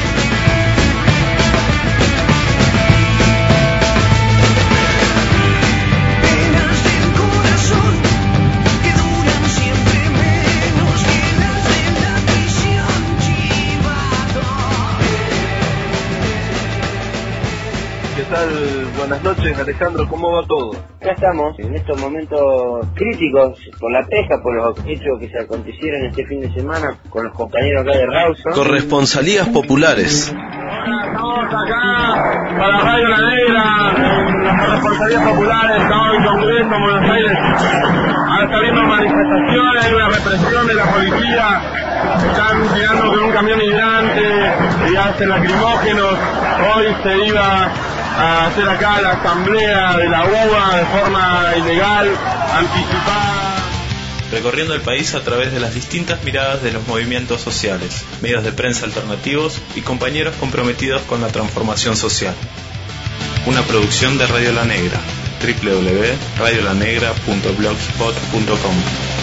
Buenas noches, Alejandro, ¿cómo va todo? Acá estamos, en estos momentos críticos por la pesca, por los hechos que se acontecieron este fin de semana con los compañeros acá de Rawson. Corresponsalías populares. Estamos acá para Radio La Negra, en las corresponsalías populares, estamos en Congreso, en Buenos Aires. Ahora está habiendo manifestaciones, hay una represión de la policía, están tirando con un camión hidrante y hacen lacrimógenos. Hoy se iba a hacer acá la asamblea de la U B A de forma ilegal, anticipada. Recorriendo el país a través de las distintas miradas de los movimientos sociales, medios de prensa alternativos y compañeros comprometidos con la transformación social. Una producción de Radio La Negra, doble u doble u doble u punto radio la negra punto blogspot punto com.